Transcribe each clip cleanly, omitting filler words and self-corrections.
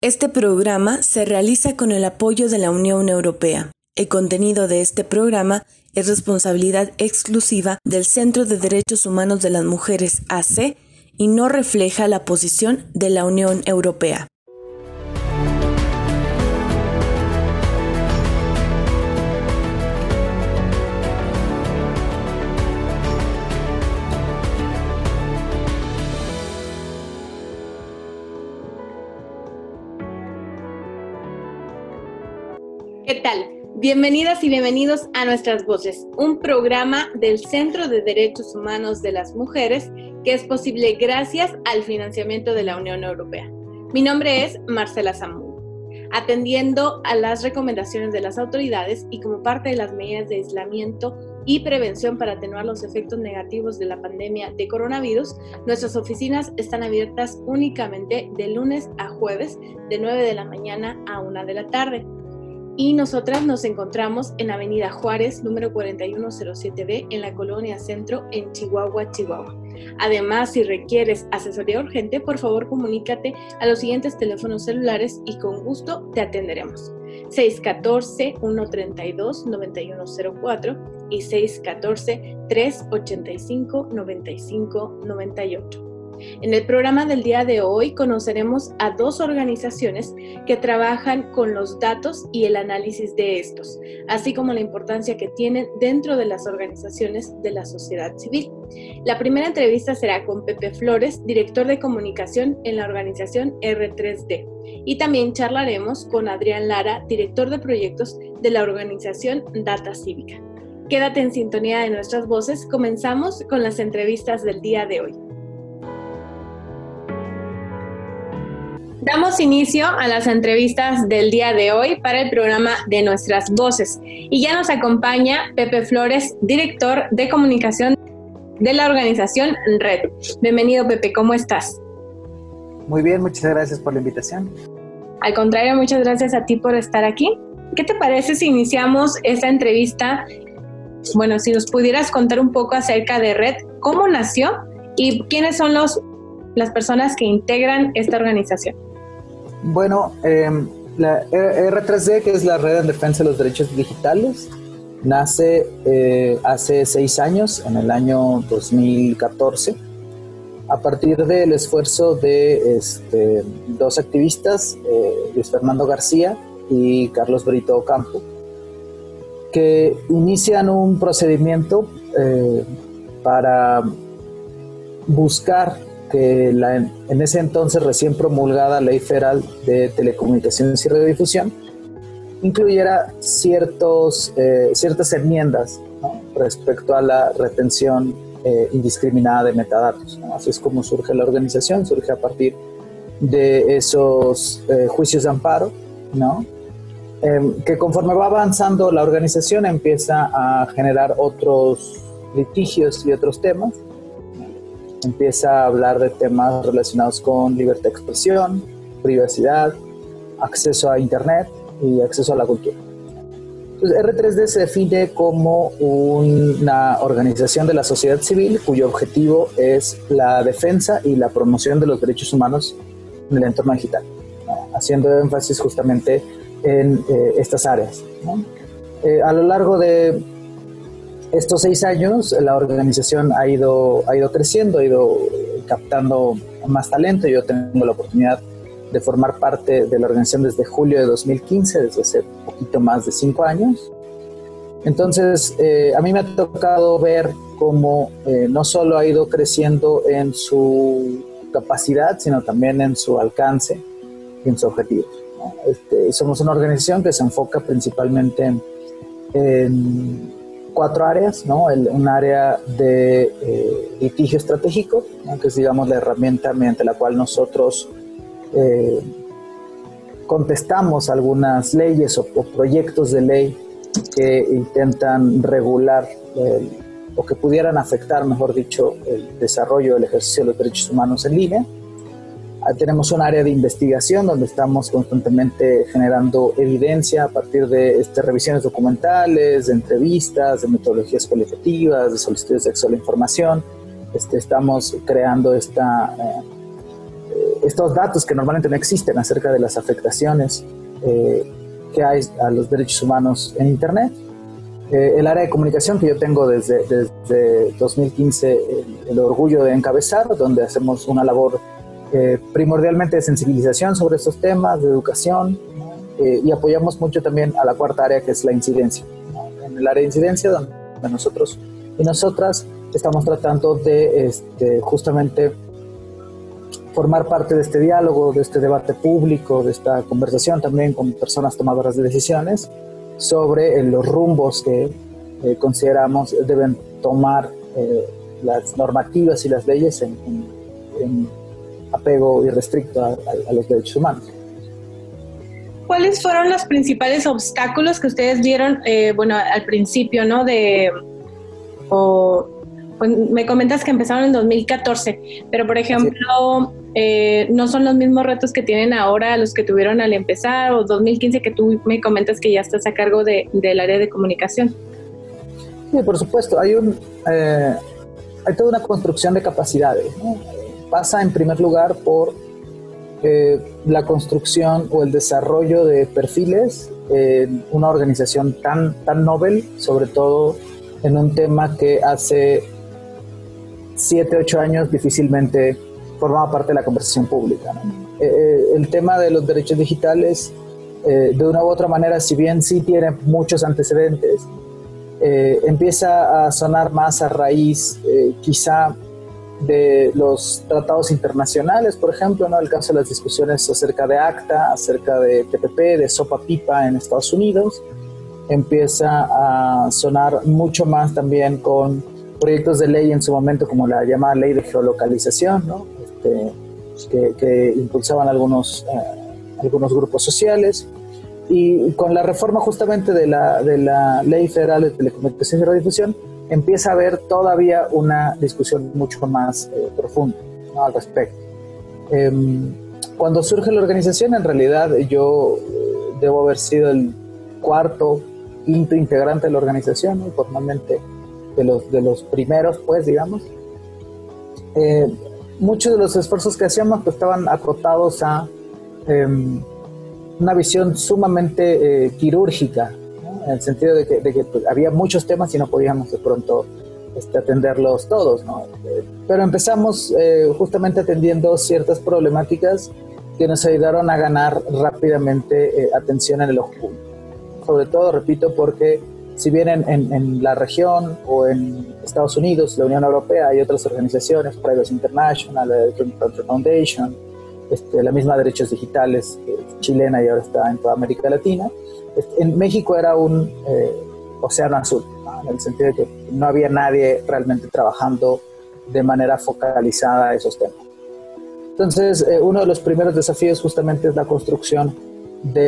Este programa se realiza con el apoyo de la Unión Europea. El contenido de este programa es responsabilidad exclusiva del Centro de Derechos Humanos de las Mujeres AC y no refleja la posición de la Unión Europea. ¿Qué tal? Bienvenidas y bienvenidos a Nuestras Voces, un programa del Centro de Derechos Humanos de las Mujeres que es posible gracias al financiamiento de la Unión Europea. Mi nombre es Marcela Zamún. Atendiendo a las recomendaciones de las autoridades y como parte de las medidas de aislamiento y prevención para atenuar los efectos negativos de la pandemia de coronavirus, nuestras oficinas están abiertas únicamente de lunes a jueves de 9 de la mañana a 1 de la tarde. Y nosotras nos encontramos en Avenida Juárez, número 4107B, en la Colonia Centro, en Chihuahua, Chihuahua. Además, si requieres asesoría urgente, por favor comunícate a los siguientes teléfonos celulares y con gusto te atenderemos. 614-132-9104 y 614-385-9598. En el programa del día de hoy conoceremos a dos organizaciones que trabajan con los datos y el análisis de estos, así como la importancia que tienen dentro de las organizaciones de la sociedad civil. La primera entrevista será con Pepe Flores, director de comunicación en la organización R3D, y también charlaremos con Adrián Lara, director de proyectos de la organización Data Cívica. Quédate en sintonía de Nuestras Voces. Comenzamos con las entrevistas del día de hoy. Damos inicio a las entrevistas del día de hoy para el programa de Nuestras Voces. Y ya nos acompaña Pepe Flores, director de comunicación de la organización RED. Bienvenido, Pepe, ¿cómo estás? Muy bien, muchas gracias por la invitación. Al contrario, muchas gracias a ti por estar aquí. ¿Qué te parece si iniciamos esta entrevista? Bueno, si nos pudieras contar un poco acerca de RED, cómo nació y quiénes son las personas que integran esta organización. Bueno, la R3D, que es la Red en Defensa de los Derechos Digitales, nace hace 6 años, en el año 2014, a partir del esfuerzo de dos activistas, Luis Fernando García y Carlos Brito Ocampo, que inician un procedimiento para buscar que en ese entonces recién promulgada Ley Federal de Telecomunicaciones y Radiodifusión incluyera ciertas enmiendas, ¿no?, respecto a la retención indiscriminada de metadatos, ¿no? Así es como surge la organización, surge a partir de esos juicios de amparo, ¿no? Que conforme va avanzando la organización empieza a generar otros litigios y otros temas. Empieza a hablar de temas relacionados con libertad de expresión, privacidad, acceso a Internet y acceso a la cultura. Entonces, R3D se define como una organización de la sociedad civil cuyo objetivo es la defensa y la promoción de los derechos humanos en el entorno digital, ¿no?, haciendo énfasis justamente en estas áreas, ¿no? A lo largo de estos 6 años, la organización ha ido creciendo, ha ido captando más talento. Yo tengo la oportunidad de formar parte de la organización desde julio de 2015, desde hace poquito más de 5 años. Entonces, a mí me ha tocado ver cómo no solo ha ido creciendo en su capacidad, sino también en su alcance y en sus objetivos, ¿no? Somos una organización que se enfoca principalmente en 4 áreas, ¿no? Un área de litigio estratégico, ¿no?, que es, digamos, la herramienta mediante la cual nosotros contestamos algunas leyes o proyectos de ley que intentan regular o que pudieran afectar, mejor dicho, el desarrollo del ejercicio de los derechos humanos en línea. Tenemos un área de investigación donde estamos constantemente generando evidencia a partir de revisiones documentales, de entrevistas, de metodologías cualitativas, de solicitudes de acceso a la información. Estamos creando estos datos que normalmente no existen acerca de las afectaciones que hay a los derechos humanos en Internet. El área de comunicación que yo tengo desde 2015 el orgullo de encabezar, donde hacemos una labor primordialmente de sensibilización sobre estos temas, de educación, y apoyamos mucho también a la cuarta área, que es la incidencia, ¿no? En el área de incidencia, donde nosotros y nosotras estamos tratando de justamente formar parte de este diálogo, de este debate público, de esta conversación también con personas tomadoras de decisiones sobre los rumbos que consideramos deben tomar las normativas y las leyes en apego irrestricto a los derechos humanos. ¿Cuáles fueron los principales obstáculos que ustedes vieron, al principio, ¿no? Pues me comentas que empezaron en 2014, pero por ejemplo, ¿no son los mismos retos que tienen ahora los que tuvieron al empezar, o 2015 que tú me comentas que ya estás a cargo del área de comunicación? Sí, por supuesto. Hay toda una construcción de capacidades, ¿no? Pasa en primer lugar por la construcción o el desarrollo de perfiles en una organización tan novel, sobre todo en un tema que hace 7, 8 años difícilmente formaba parte de la conversación pública, ¿no? El tema de los derechos digitales, de una u otra manera, si bien sí tiene muchos antecedentes, empieza a sonar más a raíz quizá de los tratados internacionales, por ejemplo, ¿no? El caso de las discusiones acerca de ACTA, acerca de TPP, de SOPA-PIPA en Estados Unidos, empieza a sonar mucho más también con proyectos de ley en su momento, como la llamada ley de geolocalización, ¿no? Que impulsaban algunos grupos sociales, y con la reforma justamente de la Ley Federal de Telecomunicaciones y Radiodifusión empieza a haber todavía una discusión mucho más profunda, ¿no? Al respecto. Cuando surge la organización, en realidad yo debo haber sido el cuarto, quinto integrante de la organización, ¿no? Formalmente de los primeros, pues, digamos. Muchos de los esfuerzos que hacíamos pues estaban acotados a una visión sumamente quirúrgica, ¿no? En el sentido de que pues, había muchos temas y no podíamos de pronto atenderlos todos, ¿no? Pero empezamos justamente atendiendo ciertas problemáticas que nos ayudaron a ganar rápidamente atención en el ojo público. Sobre todo, repito, porque si bien en la región o en Estados Unidos, la Unión Europea, hay otras organizaciones, Privacy International, la Electronic Frontier Foundation, la misma Derechos Digitales chilena, y ahora está en toda América Latina, en México era un océano azul, ¿no? En el sentido de que no había nadie realmente trabajando de manera focalizada a esos temas. Entonces, uno de los primeros desafíos justamente es la construcción de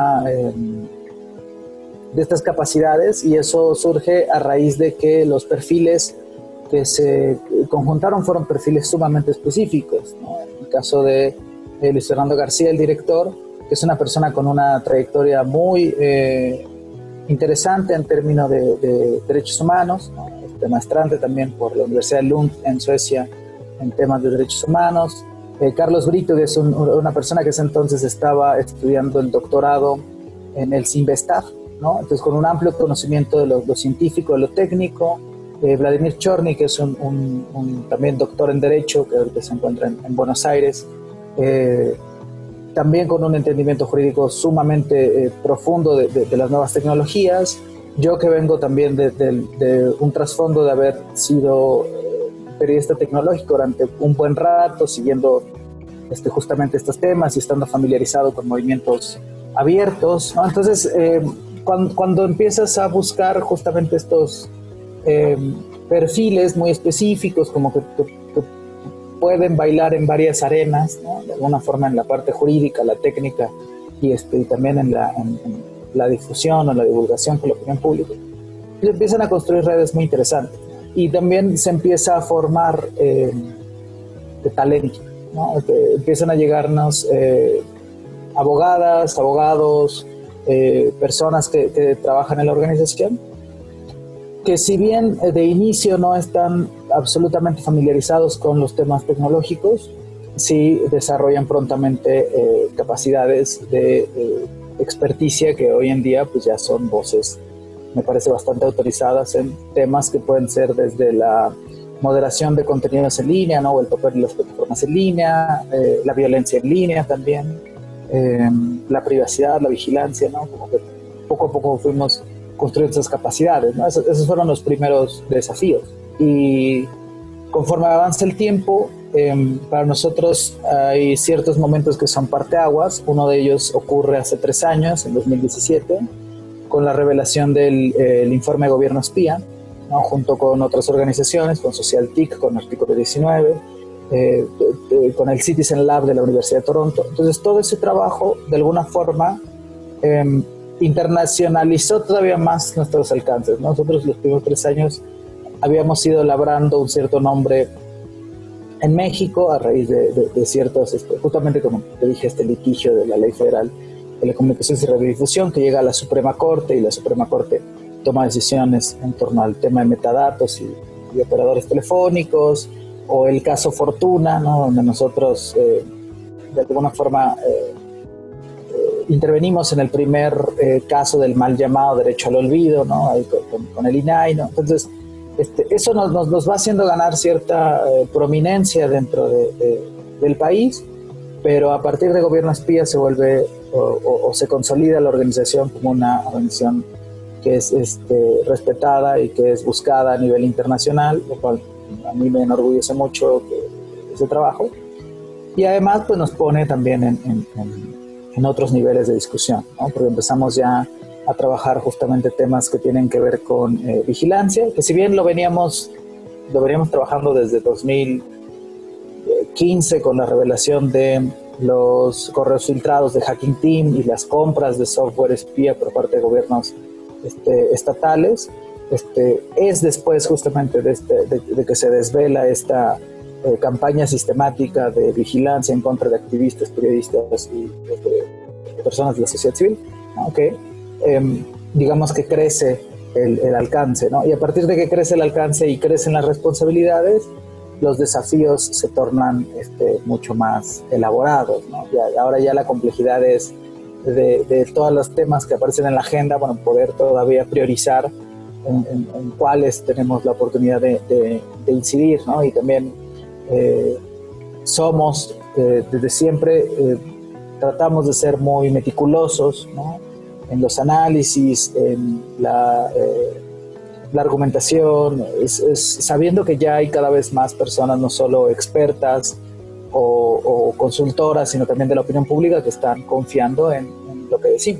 estas capacidades, y eso surge a raíz de que los perfiles que se conjuntaron fueron perfiles sumamente específicos, ¿no? En el caso de Luis Fernando García, el director, que es una persona con una trayectoria muy interesante en términos de derechos humanos, ¿no? Maestrante también por la Universidad de Lund en Suecia en temas de derechos humanos. Carlos Brito, que es una persona que ese entonces estaba estudiando el doctorado en el CIMBESTAF, ¿no? Entonces, con un amplio conocimiento de lo científico, de lo técnico. Vladimir Chorny, que es un también doctor en Derecho, que ahorita se encuentra en Buenos Aires, también con un entendimiento jurídico sumamente profundo de las nuevas tecnologías. Yo, que vengo también de un trasfondo de haber sido periodista tecnológico durante un buen rato, siguiendo justamente estos temas y estando familiarizado con movimientos abiertos, ¿no? Entonces, cuando empiezas a buscar justamente estos perfiles muy específicos, como que pueden bailar en varias arenas, ¿no? De alguna forma en la parte jurídica, la técnica y también en la difusión o la divulgación con la opinión pública, y empiezan a construir redes muy interesantes, y también se empieza a formar de talento, ¿no? Empiezan a llegarnos abogadas, abogados, personas que trabajan en la organización, que si bien de inicio no están absolutamente familiarizados con los temas tecnológicos, sí desarrollan prontamente capacidades de experticia que hoy en día pues ya son voces, me parece, bastante autorizadas en temas que pueden ser desde la moderación de contenidos en línea, ¿no? O el papel de las plataformas en línea, la violencia en línea también, la privacidad, la vigilancia, ¿no? Como que poco a poco fuimos construyendo esas capacidades, ¿no? Esos fueron los primeros desafíos. Y conforme avanza el tiempo, para nosotros hay ciertos momentos que son parteaguas. Uno de ellos ocurre hace 3 años, en 2017, con la revelación del informe de Gobierno Espía, ¿no? Junto con otras organizaciones, con SocialTIC, con Artículo 19, con el Citizen Lab de la Universidad de Toronto. Entonces todo ese trabajo de alguna forma internacionalizó todavía más nuestros alcances, ¿no? Nosotros los primeros 3 años habíamos ido labrando un cierto nombre en México a raíz de ciertos, justamente como te dije, este litigio de la Ley Federal de Telecomunicaciones y Radiodifusión, que llega a la Suprema Corte, y la Suprema Corte toma decisiones en torno al tema de metadatos y operadores telefónicos, o el caso Fortuna, ¿no? Donde nosotros de alguna forma intervenimos en el primer caso del mal llamado derecho al olvido, ¿no? Ahí con el INAI, ¿no? Entonces eso nos va haciendo ganar cierta prominencia dentro del país, pero a partir de Gobierno Espía se vuelve o se consolida la organización como una organización que es respetada y que es buscada a nivel internacional, lo cual a mí me enorgullece mucho ese trabajo, y además pues nos pone también en otros niveles de discusión, ¿no? Porque empezamos ya a trabajar justamente temas que tienen que ver con vigilancia, que si bien lo veníamos trabajando desde 2015 con la revelación de los correos filtrados de Hacking Team y las compras de software espía por parte de gobiernos estatales, es después justamente de que se desvela esta campaña sistemática de vigilancia en contra de activistas, periodistas y personas de la sociedad civil, ¿no? Que digamos que crece el alcance, ¿no? Y a partir de que crece el alcance y crecen las responsabilidades, los desafíos se tornan mucho más elaborados, ¿no? Ahora ya la complejidad es de todos los temas que aparecen en la agenda, bueno, poder todavía priorizar en cuáles tenemos la oportunidad de incidir, ¿no? Y también somos, desde siempre, tratamos de ser muy meticulosos, ¿no? En los análisis, en la argumentación, sabiendo que ya hay cada vez más personas, no solo expertas o consultoras, sino también de la opinión pública, que están confiando en lo que decimos.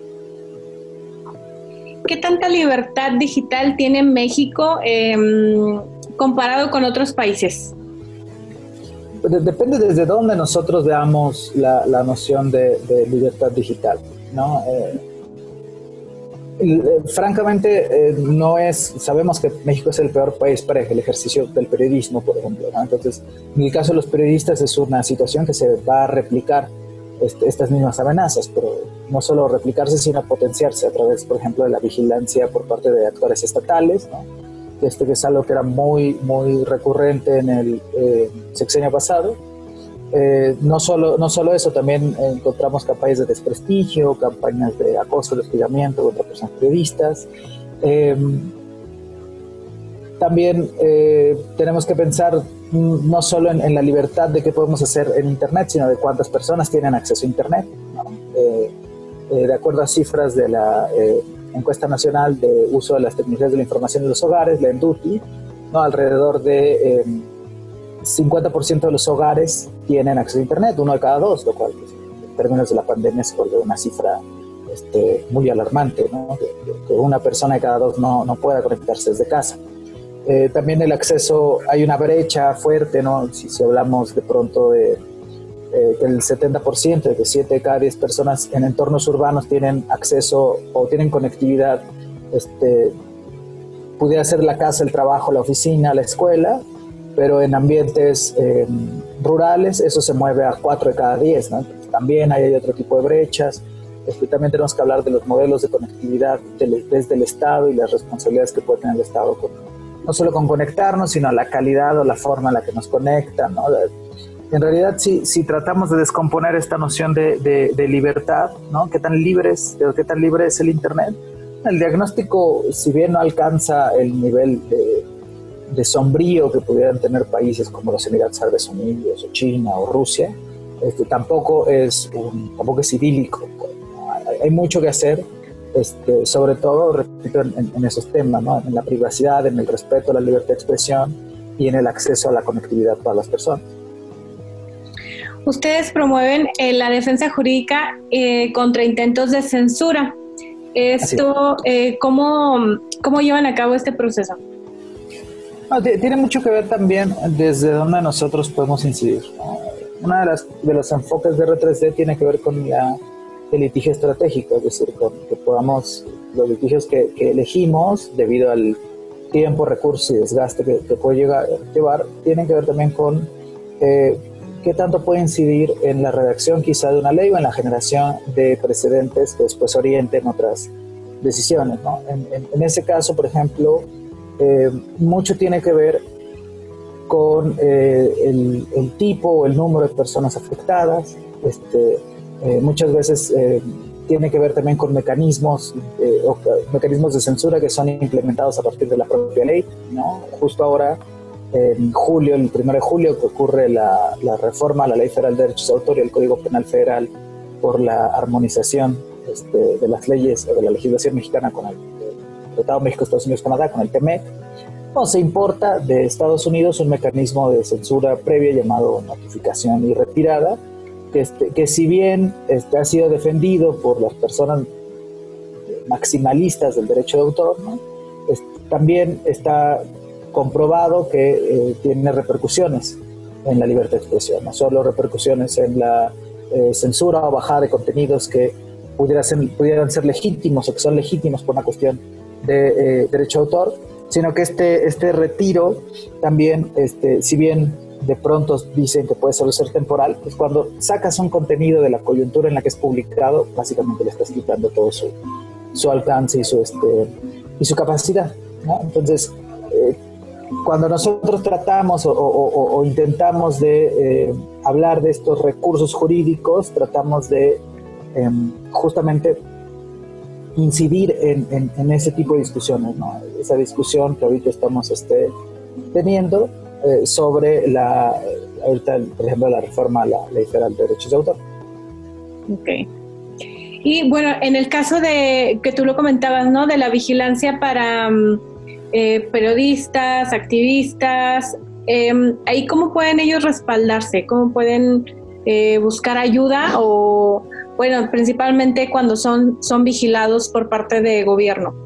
¿Qué tanta libertad digital tiene México comparado con otros países? Depende desde dónde nosotros veamos la noción de libertad digital, ¿no? Francamente, sabemos que México es el peor país para el ejercicio del periodismo, por ejemplo, ¿no? Entonces, en el caso de los periodistas es una situación que se va a replicar estas mismas amenazas, pero no solo replicarse, sino potenciarse a través, por ejemplo, de la vigilancia por parte de actores estatales, ¿no? Que es algo que era muy, muy recurrente en el sexenio pasado. No solo eso, también encontramos campañas de desprestigio, campañas de acoso, de hostigamiento contra personas periodistas. También tenemos que pensar no solo en la libertad de qué podemos hacer en Internet, sino de cuántas personas tienen acceso a Internet, ¿no? De acuerdo a cifras de la Encuesta Nacional de Uso de las Tecnologías de la Información en los Hogares, la ENDUTI, ¿no? Alrededor de 50% de los hogares tienen acceso a Internet, 1 de cada 2, lo cual pues, en términos de la pandemia se volvió una cifra muy alarmante, ¿no? Que una persona de cada 2 no pueda conectarse desde casa. También el acceso, hay una brecha fuerte, ¿no? Si hablamos de pronto de que el 70%, de 7 de cada 10 personas en entornos urbanos tienen acceso o tienen conectividad, pudiera ser la casa, el trabajo, la oficina, la escuela, pero en ambientes rurales eso se mueve a 4 de cada 10, ¿no? Entonces, también hay otro tipo de brechas. También tenemos que hablar de los modelos de conectividad desde el Estado y las responsabilidades que puede tener el Estado no solo con conectarnos, sino la calidad o la forma en la que nos conectan, ¿no? En realidad, si tratamos de descomponer esta noción de libertad, ¿no? ¿Qué tan libre es el Internet? El diagnóstico, si bien no alcanza el nivel de sombrío que pudieran tener países como los Emiratos Árabes Unidos, o China, o Rusia, tampoco es idílico. Hay mucho que hacer, sobre todo, repito, en esos temas, ¿no? En la privacidad, en el respeto a la libertad de expresión y en el acceso a la conectividad para las personas. Ustedes promueven la defensa jurídica contra intentos de censura. Esto, ¿cómo llevan a cabo este proceso? Tiene mucho que ver también desde donde nosotros podemos incidir, ¿no? Uno de los enfoques de R3D tiene que ver con el litigio estratégico, es decir, con que podamos, los litigios que elegimos debido al tiempo, recursos y desgaste que puede llevar, tienen que ver también con qué tanto puede incidir en la redacción quizá de una ley o en la generación de precedentes que después orienten otras decisiones, ¿no? En ese caso, por ejemplo, mucho tiene que ver con el tipo o el número de personas afectadas. Muchas veces tiene que ver también con mecanismos de censura que son implementados a partir de la propia ley, ¿no? Justo ahora, en julio, el 1 de julio, que ocurre la reforma a la Ley Federal de Derechos de Autor y el Código Penal Federal por la armonización de las leyes o de la legislación mexicana con el Tratado México-Estados Unidos-Canadá, con el TEMEC. No, se importa de Estados Unidos un mecanismo de censura previa llamado notificación y retirada, que si bien ha sido defendido por las personas maximalistas del derecho de autor, ¿no? También está comprobado que tiene repercusiones en la libertad de expresión, no solo repercusiones en la censura o bajada de contenidos que pudieran ser legítimos o que son legítimos por una cuestión de derecho de autor, sino que este retiro también, si bien de pronto dicen que puede solo ser temporal, pues cuando sacas un contenido de la coyuntura en la que es publicado, básicamente le estás quitando todo su alcance y su capacidad, ¿no? Entonces, cuando nosotros tratamos o intentamos de hablar de estos recursos jurídicos, tratamos de justamente incidir en ese tipo de discusiones, ¿no? Esa discusión que ahorita estamos teniendo sobre ahorita, por ejemplo, la reforma a la Ley Federal de Derechos de Autor. Ok. Y bueno, en el caso de que tú lo comentabas, ¿no? De la vigilancia para periodistas, activistas, ahí ¿cómo pueden ellos respaldarse? ¿Cómo pueden buscar ayuda? O, bueno, principalmente cuando son vigilados por parte de gobierno.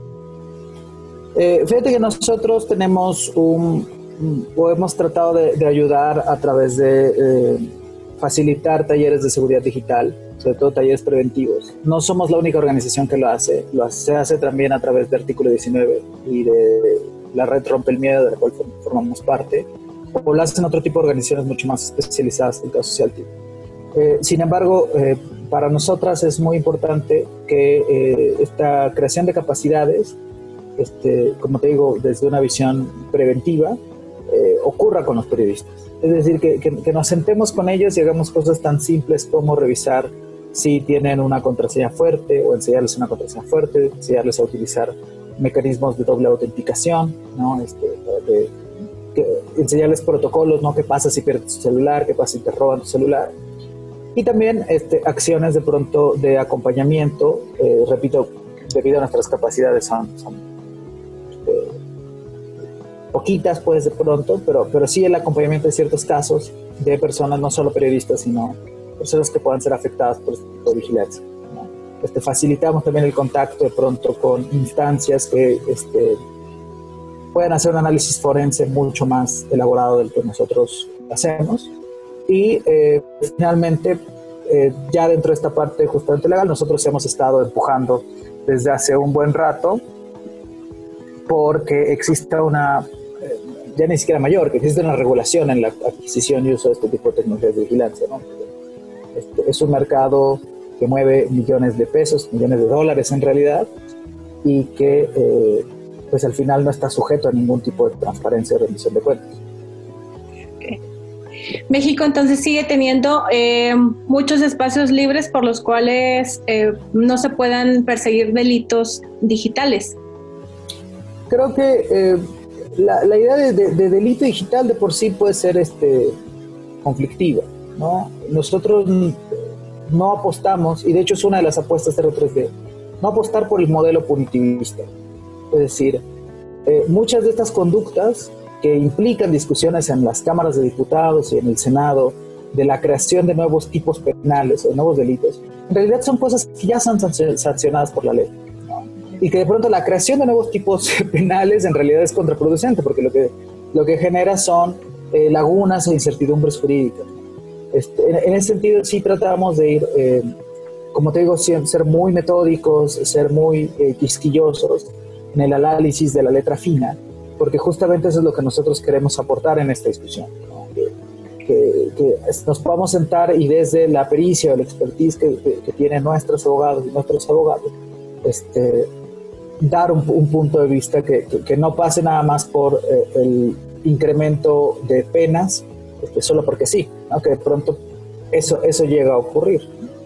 Fíjate que nosotros tenemos hemos tratado de ayudar a través de facilitar talleres de seguridad digital, sobre todo talleres preventivos. No somos la única organización que lo hace, se hace también a través de Artículo 19 y de la red Rompe el Miedo, de la cual formamos parte, o lo hacen otro tipo de organizaciones mucho más especializadas en casos social. Sin embargo, para nosotras es muy importante que esta creación de capacidades, como te digo, desde una visión preventiva, ocurra con los periodistas. Es decir, que nos sentemos con ellos y hagamos cosas tan simples como revisar si tienen una contraseña fuerte o enseñarles una contraseña fuerte, enseñarles a utilizar mecanismos de doble autenticación, ¿no? Enseñarles protocolos, ¿no? ¿Qué pasa si pierdes tu celular? ¿Qué pasa si te roban tu celular? Y también acciones de pronto de acompañamiento, repito, debido a nuestras capacidades son poquitas pues de pronto, pero sí el acompañamiento de ciertos casos de personas, no solo periodistas, sino personas que puedan ser afectadas por este tipo de vigilancia, ¿no? Facilitamos también el contacto de pronto con instancias que pueden hacer un análisis forense mucho más elaborado del que nosotros hacemos. Y finalmente, ya dentro de esta parte justamente legal, nosotros hemos estado empujando desde hace un buen rato porque exista ya ni siquiera mayor, que existe una regulación en la adquisición y uso de este tipo de tecnologías de vigilancia, ¿no? Es un mercado que mueve millones de pesos, millones de dólares en realidad, y que pues al final no está sujeto a ningún tipo de transparencia o rendición de cuentas. México entonces sigue teniendo muchos espacios libres por los cuales no se puedan perseguir delitos digitales. Creo que la idea de delito digital de por sí puede ser conflictiva, ¿no? Nosotros no apostamos, y de hecho es una de las apuestas de R3D, no apostar por el modelo punitivista. Es decir, muchas de estas conductas que implican discusiones en las cámaras de diputados y en el Senado de la creación de nuevos tipos penales o nuevos delitos, en realidad son cosas que ya son sancionadas por la ley, ¿no? Y que de pronto la creación de nuevos tipos penales en realidad es contraproducente, porque lo que genera son lagunas e incertidumbres jurídicas. En ese sentido sí tratamos de ir, como te digo, ser muy metódicos, ser muy quisquillosos en el análisis de la letra fina, porque justamente eso es lo que nosotros queremos aportar en esta discusión, ¿no? Que nos podamos sentar y desde la pericia o la expertise que tienen nuestros abogados y nuestros abogados, dar un punto de vista que no pase nada más por el incremento de penas, solo porque sí, ¿no? Que de pronto eso llega a ocurrir.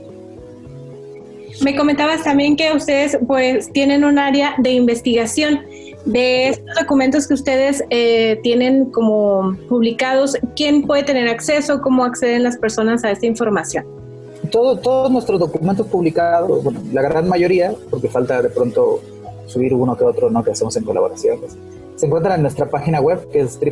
Me comentabas también que ustedes pues tienen un área de investigación de estos documentos que ustedes tienen como publicados. ¿Quién puede tener acceso? ¿Cómo acceden las personas a esta información? Todos nuestros documentos publicados, bueno, la gran mayoría, porque falta de pronto subir uno que otro, ¿no? Que hacemos en colaboraciones, se encuentran en nuestra página web, que es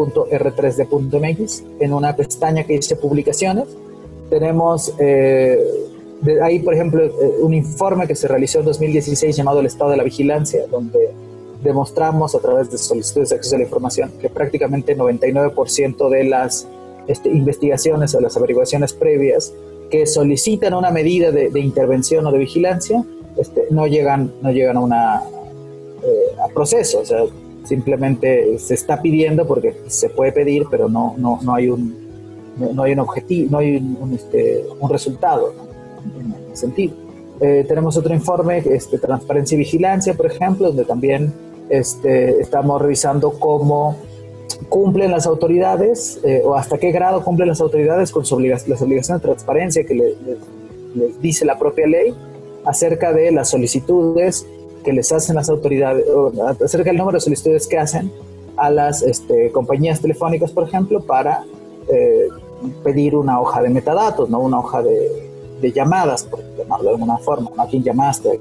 www.r3d.mx, en una pestaña que dice publicaciones. Tenemos ahí, por ejemplo, un informe que se realizó en 2016 llamado El Estado de la Vigilancia, donde demostramos a través de solicitudes de acceso a la información que prácticamente 99% de las investigaciones o las averiguaciones previas que solicitan una medida de intervención o de vigilancia no llegan a proceso. O sea, simplemente se está pidiendo porque se puede pedir, pero no hay un objetivo, no hay un resultado, ¿no? En ese sentido. Tenemos otro informe, Transparencia y Vigilancia, por ejemplo, donde también estamos revisando cómo cumplen las autoridades o hasta qué grado cumplen las autoridades con las obligaciones de transparencia que les dice la propia ley acerca de las solicitudes que les hacen las autoridades, o acerca del número de solicitudes que hacen a las compañías telefónicas, por ejemplo, para pedir una hoja de metadatos, ¿no? Una hoja de llamadas, por llamarlo de alguna forma, ¿no? ¿A quién llamaste?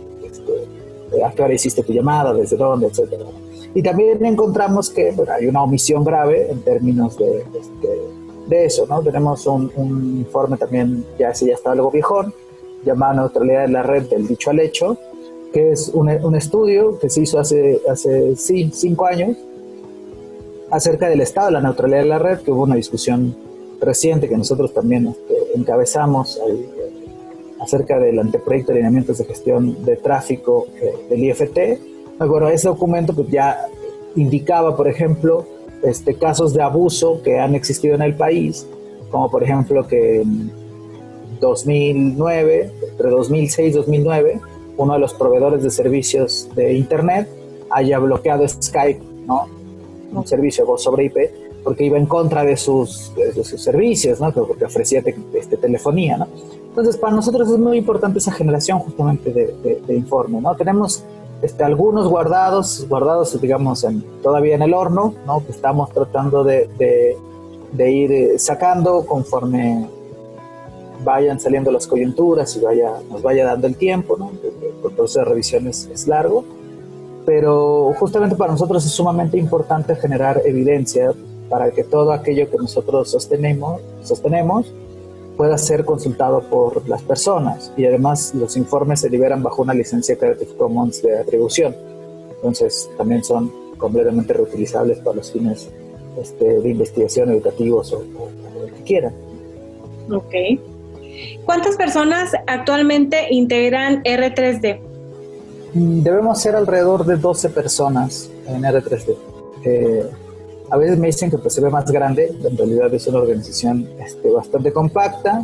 ¿A qué hora hiciste tu llamada? ¿Desde dónde? Etcétera. Y también encontramos que hay una omisión grave en términos de eso, ¿no? Tenemos un informe también, ya está algo viejón, llamado Neutralidad de la Red del Dicho al Hecho, que es un estudio que se hizo hace 5 años acerca del estado de la neutralidad de la red, que hubo una discusión reciente que nosotros también encabezamos acerca del anteproyecto de lineamientos de gestión de tráfico del IFT. Bueno, ese documento pues ya indicaba, por ejemplo, casos de abuso que han existido en el país, como por ejemplo que en 2009, entre 2006 y 2009, uno de los proveedores de servicios de Internet haya bloqueado Skype, ¿no? Un servicio sobre IP, porque iba en contra de sus servicios, ¿no? Porque ofrecía telefonía, ¿no? Entonces, para nosotros es muy importante esa generación justamente de informe, ¿no? Tenemos algunos guardados, digamos, todavía en el horno, ¿no? Que estamos tratando de ir sacando conforme vayan saliendo las coyunturas y nos vaya dando el tiempo, ¿no? El proceso de revisión es largo, pero justamente para nosotros es sumamente importante generar evidencia para que todo aquello que nosotros sostenemos pueda ser consultado por las personas, y además los informes se liberan bajo una licencia Creative Commons de atribución, entonces también son completamente reutilizables para los fines de investigación, educativos o lo que quieran. Ok. ¿Cuántas personas actualmente integran R3D? Debemos ser alrededor de 12 personas en R3D. A veces me dicen que pues, se ve más grande, en realidad es una organización bastante compacta,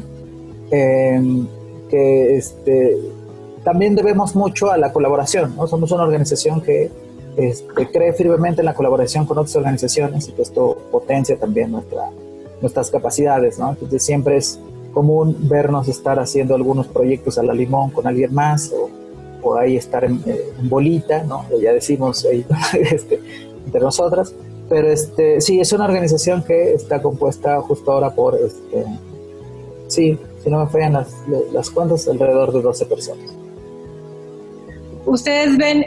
que también debemos mucho a la colaboración, ¿no? Somos una organización que cree firmemente en la colaboración con otras organizaciones, y que esto potencia también nuestras capacidades, ¿no? Entonces siempre es común vernos estar haciendo algunos proyectos a la limón con alguien más o ahí estar en bolita, ¿no? Ya decimos ahí entre nosotras, pero sí, es una organización que está compuesta justo ahora por, sí, si no me fallan las cuentas, alrededor de 12 personas. Ustedes ven,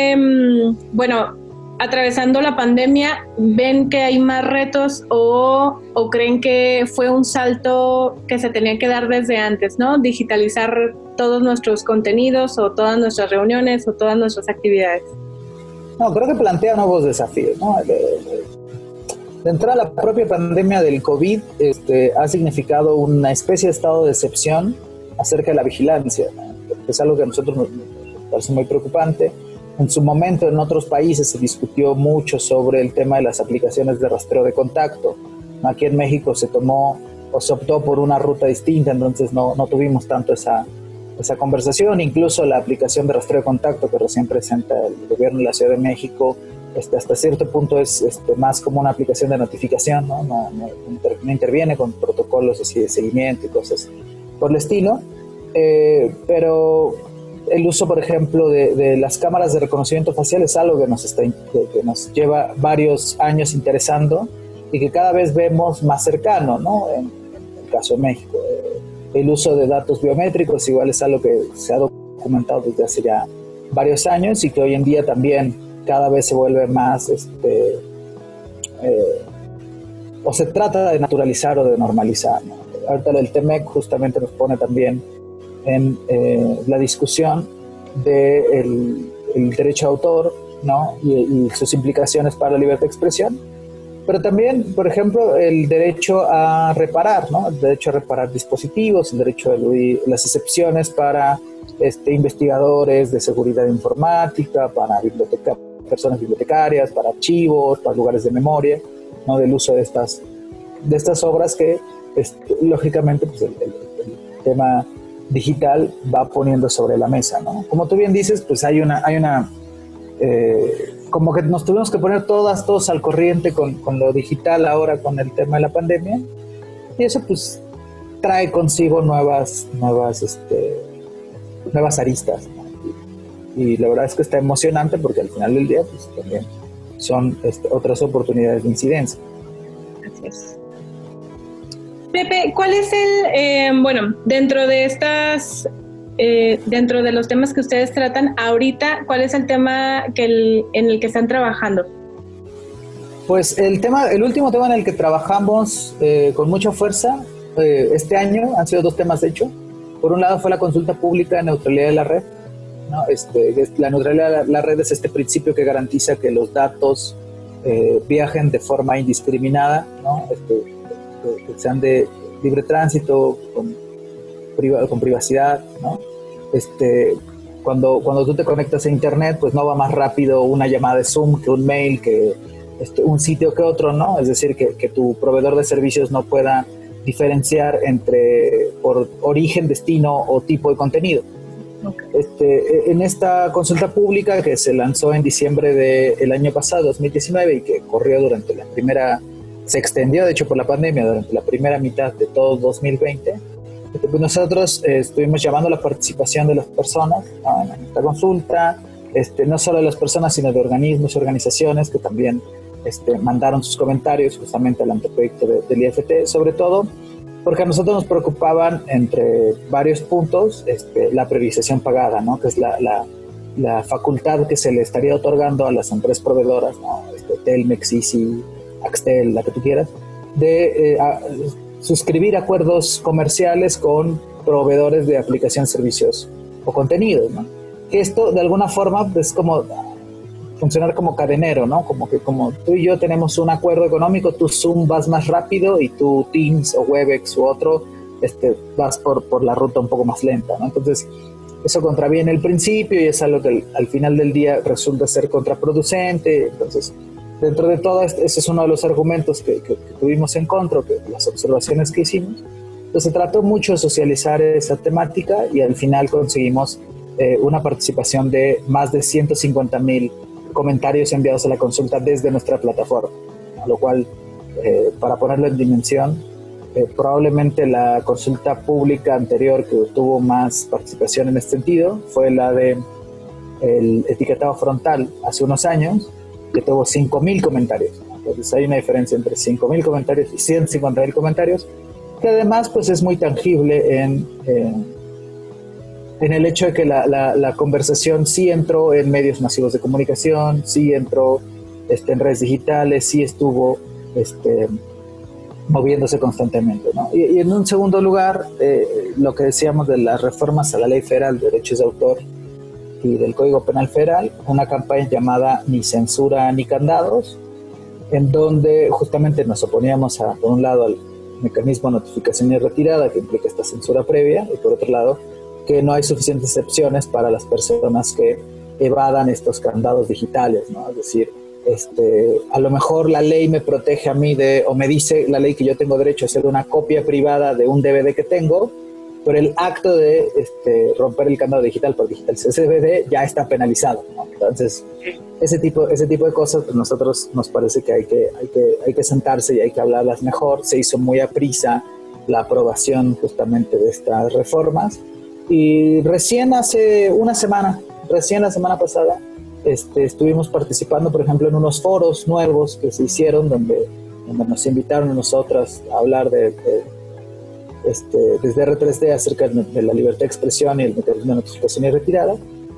atravesando la pandemia, ¿ven que hay más retos o creen que fue un salto que se tenía que dar desde antes, ¿no? Digitalizar todos nuestros contenidos o todas nuestras reuniones o todas nuestras actividades. No, creo que plantea nuevos desafíos, ¿no? De entrada, la propia pandemia del COVID ha significado una especie de estado de excepción acerca de la vigilancia, ¿no? Es algo que a nosotros nos parece muy preocupante. En su momento, en otros países se discutió mucho sobre el tema de las aplicaciones de rastreo de contacto. Aquí en México se optó por una ruta distinta, entonces no tuvimos tanto esa conversación. Incluso la aplicación de rastreo de contacto que recién presenta el gobierno de la Ciudad de México, hasta cierto punto es más como una aplicación de notificación, ¿no? No interviene con protocolos así de seguimiento y cosas por el estilo. Pero el uso, por ejemplo, de las cámaras de reconocimiento facial es algo que nos lleva varios años interesando y que cada vez vemos más cercano, ¿no? En el caso de México. El uso de datos biométricos igual es algo que se ha documentado desde hace ya varios años y que hoy en día también cada vez se vuelve más, o se trata de naturalizar o de normalizar, ¿no? Ahorita el TEMEC justamente nos pone también en la discusión del derecho de autor, ¿no? y sus implicaciones para la libertad de expresión, pero también, por ejemplo, el derecho a reparar, ¿no? El derecho a reparar dispositivos, el derecho a eludir las excepciones para investigadores de seguridad informática, para personas bibliotecarias, para archivos, para lugares de memoria, ¿no? Del uso de estas obras que, lógicamente, pues el tema digital va poniendo sobre la mesa, ¿no? Como tú bien dices, pues hay una como que nos tuvimos que poner todos al corriente con lo digital ahora con el tema de la pandemia, y eso pues trae consigo nuevas aristas, ¿no? Y la verdad es que está emocionante porque al final del día pues también son otras oportunidades de incidencia. Así es. Pepe, ¿cuál es dentro de dentro de los temas que ustedes tratan ahorita, cuál es el tema en el que están trabajando? Pues el último tema en el que trabajamos con mucha fuerza este año han sido 2 temas, de hecho. Por un lado fue la consulta pública de neutralidad de la red, ¿no? La neutralidad de la red es este principio que garantiza que los datos viajen de forma indiscriminada, ¿no? Que sean de libre tránsito, con privacidad, ¿no? Cuando tú te conectas a internet, pues no va más rápido una llamada de Zoom que un mail, que un sitio que otro, ¿no? Es decir, que tu proveedor de servicios no pueda diferenciar por origen, destino o tipo de contenido. Okay. En esta consulta pública que se lanzó en diciembre del año pasado, 2019, y que corrió se extendió de hecho por la pandemia durante la primera mitad de todo 2020, pues nosotros estuvimos llamando a la participación de las personas, ¿no? En esta consulta, no solo de las personas, sino de organismos y organizaciones que también mandaron sus comentarios justamente al anteproyecto del IFT, sobre todo porque a nosotros nos preocupaban, entre varios puntos, la priorización pagada, ¿no? Que es la facultad que se le estaría otorgando a las empresas proveedoras, ¿no? Telmex, Easy, Axtel, la que tú quieras, de suscribir acuerdos comerciales con proveedores de aplicación, servicios o contenidos, ¿no? Que esto de alguna forma es como funcionar como cadenero, ¿no? Como tú y yo tenemos un acuerdo económico, tú Zoom vas más rápido y tú Teams o Webex u otro vas por la ruta un poco más lenta, ¿no? Entonces eso contraviene el principio y es algo que al final del día resulta ser contraproducente. Entonces, dentro de todo, ese es uno de los argumentos que tuvimos en contra, las observaciones que hicimos. Entonces se trató mucho de socializar esa temática y al final conseguimos una participación de más de 150,000 comentarios enviados a la consulta desde nuestra plataforma, a lo cual para ponerlo en dimensión, probablemente la consulta pública anterior que tuvo más participación en este sentido fue la de el etiquetado frontal hace unos años, que tuvo 5.000 comentarios. Entonces hay una diferencia entre 5.000 comentarios y 150.000 comentarios, que además pues es muy tangible en el hecho de que la conversación sí entró en medios masivos de comunicación, sí entró en redes digitales, sí estuvo moviéndose constantemente, ¿no? Y en un segundo lugar, lo que decíamos de las reformas a la Ley Federal de Derechos de Autor y del Código Penal Federal, una campaña llamada Ni Censura ni Candados, en donde justamente nos oponíamos por un lado al mecanismo de notificación y retirada, que implica esta censura previa, y por otro lado, que no hay suficientes excepciones para las personas que evadan estos candados digitales, ¿no? Es decir, a lo mejor la ley me protege a mí o me dice la ley que yo tengo derecho a hacer una copia privada de un DVD que tengo, pero el acto de romper el candado digital por digital ese DVD ya está penalizado, ¿no? Entonces, ese tipo de cosas, pues, nosotros nos parece que hay que sentarse y hay que hablarlas mejor. Se hizo muy a prisa la aprobación justamente de estas reformas, y recién la semana pasada, estuvimos participando, por ejemplo, en unos foros nuevos que se hicieron donde nos invitaron a nosotras a hablar desde R3D acerca de la libertad de expresión y el mecanismo de notificación y retirada.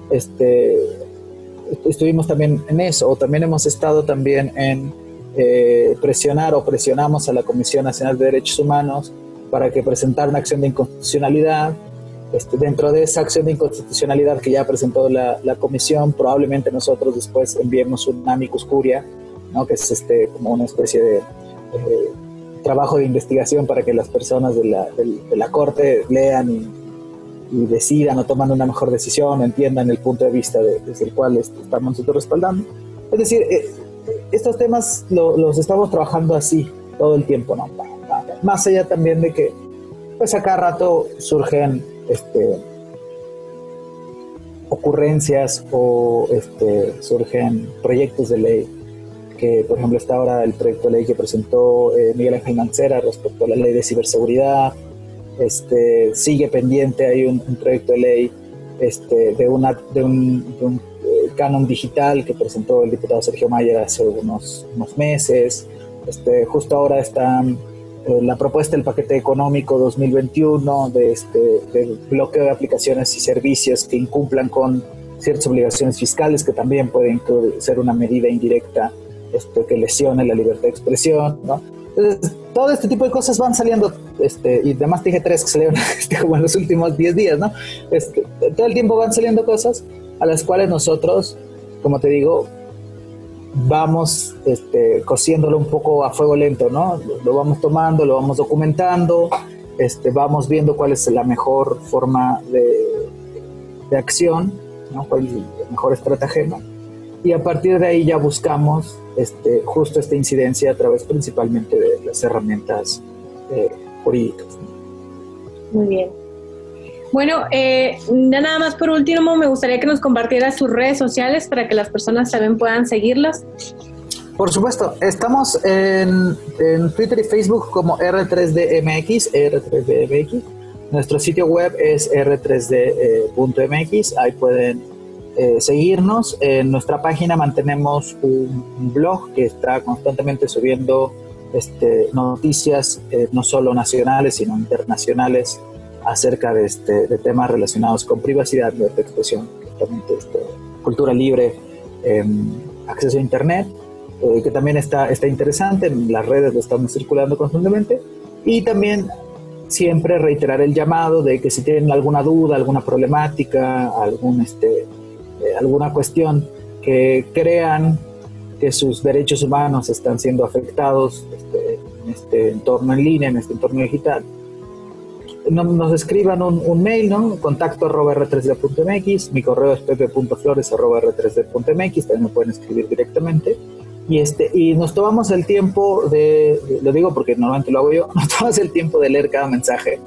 Estuvimos también en eso, o también hemos estado también en presionamos a la Comisión Nacional de Derechos Humanos para que presentara una acción de inconstitucionalidad. Dentro de esa acción de inconstitucionalidad que ya presentó la comisión, probablemente nosotros después enviemos un amicus curia, ¿no? Que es como una especie de trabajo de investigación para que las personas de la Corte lean y decidan o toman una mejor decisión, entiendan el punto de vista desde el cual estamos nosotros respaldando. Es decir, estos temas los estamos trabajando así todo el tiempo, ¿no? Más allá también de que pues a cada rato surgen ocurrencias o surgen proyectos de ley, que por ejemplo está ahora el proyecto de ley que presentó Miguel Ángel Mancera respecto a la ley de ciberseguridad. Sigue pendiente, hay un proyecto de ley de un canon digital que presentó el diputado Sergio Mayer hace unos meses. Justo ahora está la propuesta del paquete económico 2021 del bloqueo de aplicaciones y servicios que incumplan con ciertas obligaciones fiscales, que también pueden ser una medida indirecta que lesione la libertad de expresión, ¿no? Entonces, todo este tipo de cosas van saliendo, y además dije 3 que salieron como en los últimos 10 días, ¿no? Todo el tiempo van saliendo cosas a las cuales nosotros, como te digo, vamos cociéndolo un poco a fuego lento, ¿no? Lo vamos tomando, lo vamos documentando, vamos viendo cuál es la mejor forma de acción, ¿no? Cuál es el mejor estratagema, y a partir de ahí ya buscamos justo esta incidencia a través principalmente de las herramientas jurídicas. Muy bien. Bueno, nada más por último, me gustaría que nos compartieras sus redes sociales para que las personas también puedan seguirlos. Por supuesto, estamos en Twitter y Facebook como R3DMX. Nuestro sitio web es r3d.mx, ahí pueden seguirnos. En nuestra página mantenemos un blog que está constantemente subiendo noticias no solo nacionales, sino internacionales, acerca de temas relacionados con privacidad, libertad de expresión, cultura libre, acceso a internet, que también está interesante. En las redes lo estamos circulando constantemente, y también siempre reiterar el llamado de que si tienen alguna duda, alguna problemática, alguna cuestión que crean que sus derechos humanos están siendo afectados en este entorno en línea, en este entorno digital, nos escriban un mail, ¿no? contacto@r3d.mx. Mi correo es pepe.flores@r3d.mx. También me pueden escribir directamente. Y nos tomamos el tiempo lo digo porque normalmente lo hago yo, nos tomamos el tiempo de leer cada mensaje,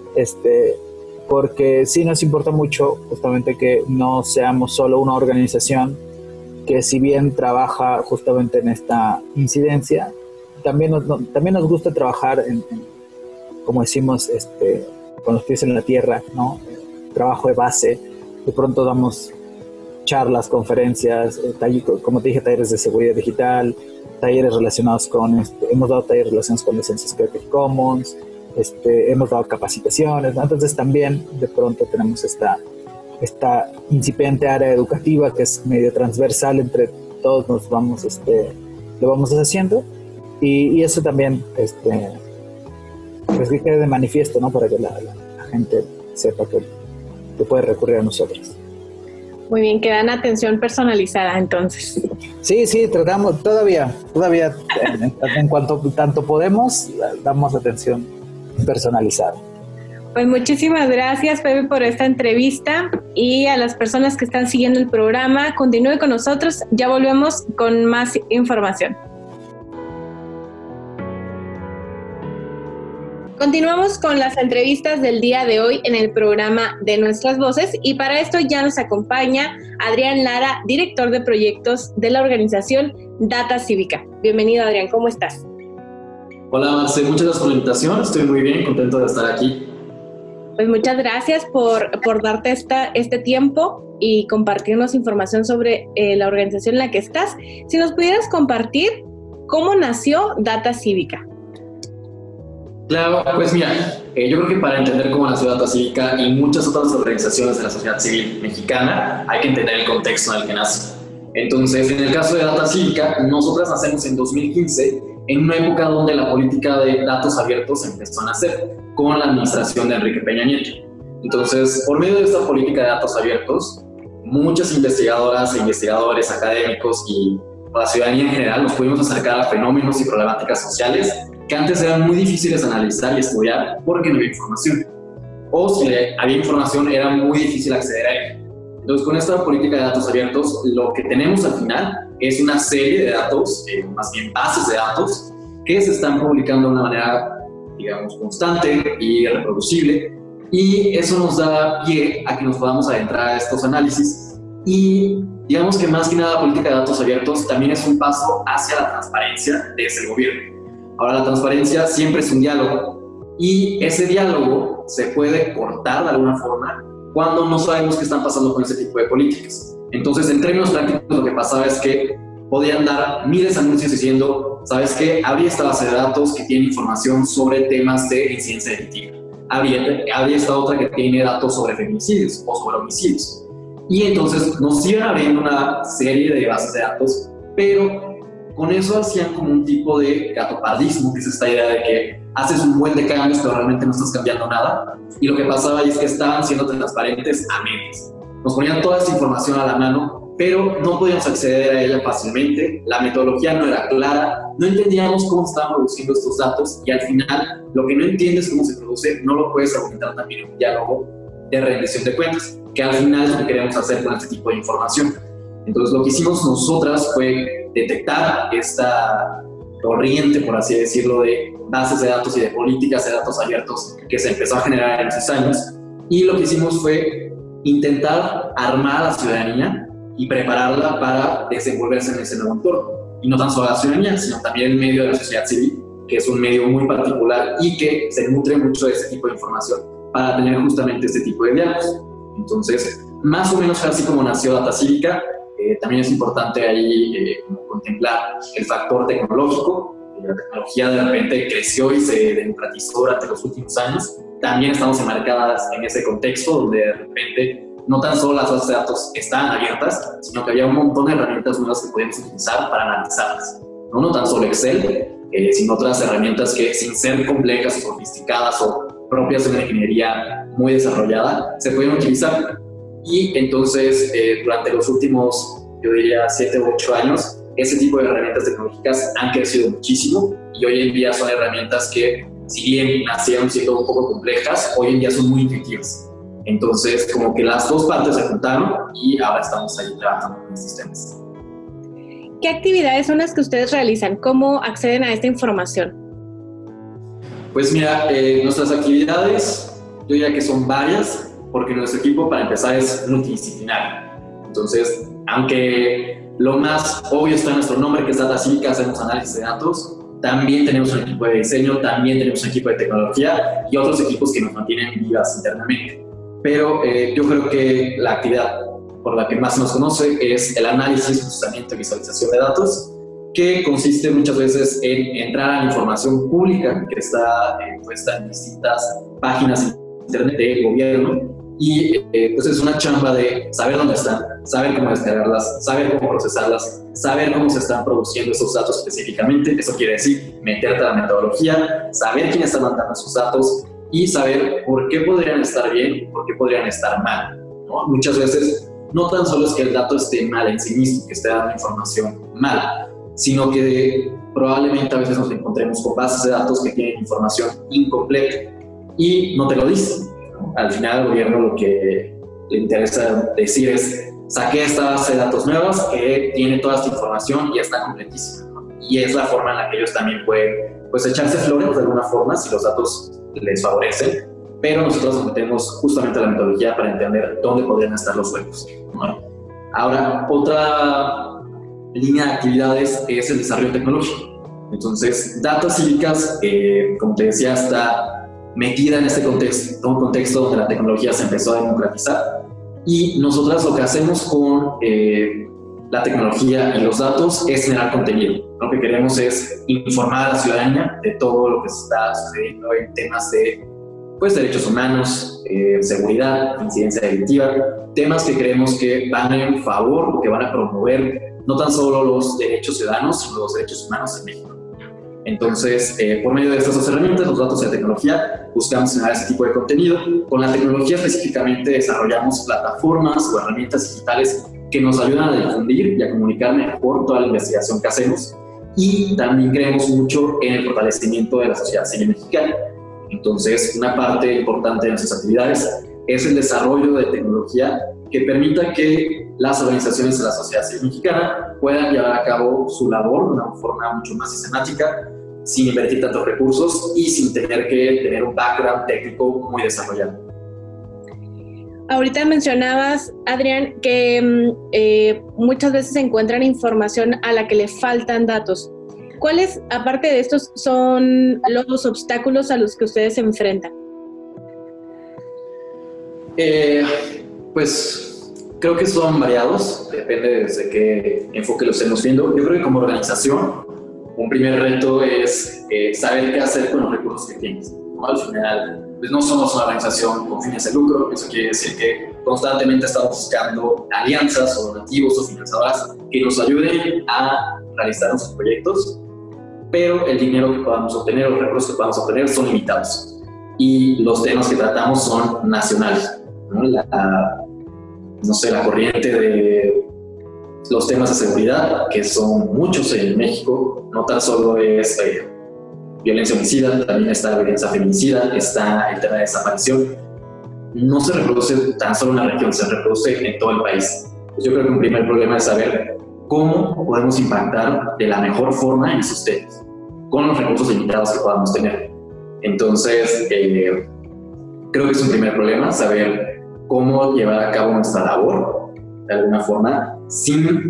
porque sí nos importa mucho justamente que no seamos solo una organización que, si bien trabaja justamente en esta incidencia, también nos gusta trabajar como decimos, con los pies en la tierra, ¿no? Trabajo de base. De pronto damos charlas, conferencias, como te dije, talleres de seguridad digital, talleres relacionados con, hemos dado talleres relacionados con licencias Creative Commons, hemos dado capacitaciones, ¿no? Entonces también de pronto tenemos esta incipiente área educativa que es medio transversal, entre todos nos vamos, lo vamos haciendo, y eso también, pues que quede de manifiesto, ¿no? Para que la gente sepa que puede recurrir a nosotros. Muy bien, que dan atención personalizada entonces. Sí, tratamos todavía en cuanto tanto podemos, damos atención personalizada. Pues muchísimas gracias, Pepe, por esta entrevista, y a las personas que están siguiendo el programa, continúe con nosotros, ya volvemos con más información. Continuamos con las entrevistas del día de hoy en el programa de Nuestras Voces, y para esto ya nos acompaña Adrián Lara, director de proyectos de la organización Data Cívica. Bienvenido, Adrián, ¿cómo estás? Hola, Marce, muchas gracias por la invitación, estoy muy bien, contento de estar aquí. Pues muchas gracias por darte este tiempo y compartirnos información sobre la organización en la que estás. Si nos pudieras compartir cómo nació Data Cívica. Claro, pues mira, yo creo que para entender cómo nació Data Cívica y muchas otras organizaciones de la sociedad civil mexicana, hay que entender el contexto en el que nace. Entonces, en el caso de Data Cívica, nosotras nacemos en 2015, en una época donde la política de datos abiertos empezó a nacer con la administración de Enrique Peña Nieto. Entonces, por medio de esta política de datos abiertos, muchas investigadoras e investigadores académicos y la ciudadanía en general nos pudimos acercar a fenómenos y problemáticas sociales que antes eran muy difíciles de analizar y estudiar porque no había información. O si había información, era muy difícil acceder a ella. Entonces, con esta política de datos abiertos, lo que tenemos al final es una serie de datos, más bien bases de datos, que se están publicando de una manera, digamos, constante y reproducible, y eso nos da pie a que nos podamos adentrar a estos análisis. Y digamos que más que nada la política de datos abiertos también es un paso hacia la transparencia de ese gobierno. Ahora, la transparencia siempre es un diálogo, y ese diálogo se puede cortar de alguna forma cuando no sabemos qué están pasando con ese tipo de políticas. Entonces, en términos prácticos, lo que pasaba es que podían dar miles de anuncios diciendo, ¿sabes qué? Habría esta base de datos que tiene información sobre temas de incidencia delictiva. Habría esta otra que tiene datos sobre feminicidios o sobre homicidios. Y entonces nos iban abriendo una serie de bases de datos, pero con eso hacían como un tipo de gatopardismo, que es esta idea de que haces un buen de cambios, pero realmente no estás cambiando nada. Y lo que pasaba es que estaban siendo transparentes a medias. Nos ponían toda esta información a la mano, pero no podíamos acceder a ella fácilmente. La metodología no era clara, no entendíamos cómo estaban produciendo estos datos, y al final, lo que no entiendes cómo se produce, no lo puedes argumentar también en un diálogo de rendición de cuentas, que al final es lo que queremos hacer con este tipo de información. Entonces, lo que hicimos nosotras fue detectar esta corriente, por así decirlo, de bases de datos y de políticas de datos abiertos que se empezó a generar en esos años, y lo que hicimos fue intentar armar a la ciudadanía y prepararla para desenvolverse en ese nuevo entorno. Y no tan solo a la ciudadanía, sino también el medio de la sociedad civil, que es un medio muy particular y que se nutre mucho de este tipo de información para tener justamente este tipo de diálogos. Entonces, más o menos así como nació Data Cívica. También es importante ahí contemplar el factor tecnológico. La tecnología de repente creció y se democratizó durante los últimos años. También estamos enmarcadas en ese contexto donde de repente no tan solo las bases de datos estaban abiertas, sino que había un montón de herramientas nuevas que podíamos utilizar para analizarlas. No tan solo Excel, sino otras herramientas que, sin ser complejas o sofisticadas o propias de una ingeniería muy desarrollada, se podían utilizar. Y entonces, durante los últimos, yo diría, 7 u 8 años, ese tipo de herramientas tecnológicas han crecido muchísimo, y hoy en día son herramientas que, si bien nacieron siendo un poco complejas, hoy en día son muy intuitivas. Entonces, como que las dos partes se juntaron y ahora estamos ahí trabajando con estos temas. ¿Qué actividades son las que ustedes realizan? ¿Cómo acceden a esta información? Pues mira, nuestras actividades, yo diría que son varias, porque nuestro equipo, para empezar, es multidisciplinario. Entonces, aunque lo más obvio está en nuestro nombre, que es Data Cívica, hacemos análisis de datos, también tenemos un equipo de diseño, también tenemos un equipo de tecnología y otros equipos que nos mantienen vivas internamente. Pero yo creo que la actividad por la que más se nos conoce es el análisis, procesamiento y visualización de datos, que consiste muchas veces en entrar a la información pública que está puesta en distintas páginas de internet del gobierno y pues es una chamba de saber dónde están, saber cómo descargarlas, saber cómo procesarlas, saber cómo se están produciendo esos datos específicamente. Eso quiere decir meterte a la metodología, saber quién está mandando esos datos y saber por qué podrían estar bien y por qué podrían estar mal, ¿no? Muchas veces no tan solo es que el dato esté mal en sí mismo, que esté dando información mala, sino que probablemente a veces nos encontremos con bases de datos que tienen información incompleta y no te lo dicen, ¿no? Al final al gobierno lo que le interesa decir es: saqué esta base de datos nuevas que tiene toda esta información y está completísima, ¿no? Y es la forma en la que ellos también pueden pues echarse flores de alguna forma si los datos les favorecen, pero nosotros nos metemos justamente a la metodología para entender dónde podrían estar los huecos, ¿no? Ahora, otra línea de actividades es el desarrollo tecnológico. Entonces, Datas Cívicas, como te decía, está metida en este contexto, un contexto donde la tecnología se empezó a democratizar, y nosotras lo que hacemos con la tecnología y los datos es generar contenido. Lo que queremos es informar a la ciudadanía de todo lo que se está sucediendo en temas de derechos humanos, seguridad, incidencia delictiva, temas que creemos que van en favor o que van a promover no tan solo los derechos ciudadanos, sino los derechos humanos en México. Entonces, por medio de estas dos herramientas, los datos y la tecnología, buscamos generar ese tipo de contenido. Con la tecnología específicamente desarrollamos plataformas o herramientas digitales que nos ayudan a difundir y a comunicar mejor toda la investigación que hacemos, y también creemos mucho en el fortalecimiento de la sociedad civil mexicana. Entonces, una parte importante de nuestras actividades es el desarrollo de tecnología que permita que las organizaciones de la sociedad civil mexicana puedan llevar a cabo su labor de una forma mucho más sistemática, sin invertir tantos recursos y sin tener que tener un background técnico muy desarrollado. Ahorita mencionabas, Adrián, que muchas veces se encuentran información a la que le faltan datos. ¿Cuáles, aparte de estos, son los obstáculos a los que ustedes se enfrentan? Pues creo que son variados, depende desde qué enfoque lo estemos viendo. Yo creo que como organización, un primer reto es saber qué hacer con los recursos que tienes, ¿no? Al final, pues no somos una organización con fines de lucro. Eso quiere decir que constantemente estamos buscando alianzas o donativos o finanzadoras que nos ayuden a realizar nuestros proyectos, pero el dinero que podamos obtener, los recursos que podamos obtener son limitados, y los temas que tratamos son nacionales, ¿no? La corriente de los temas de seguridad, que son muchos en México, no tan solo es violencia homicida, también está la violencia feminicida, está el tema de desaparición. No se reproduce tan solo en una región, se reproduce en todo el país. Pues yo creo que un primer problema es saber cómo podemos impactar de la mejor forma en esos temas, con los recursos limitados que podamos tener. Entonces, creo que es un primer problema, saber cómo llevar a cabo nuestra labor, de alguna forma, sin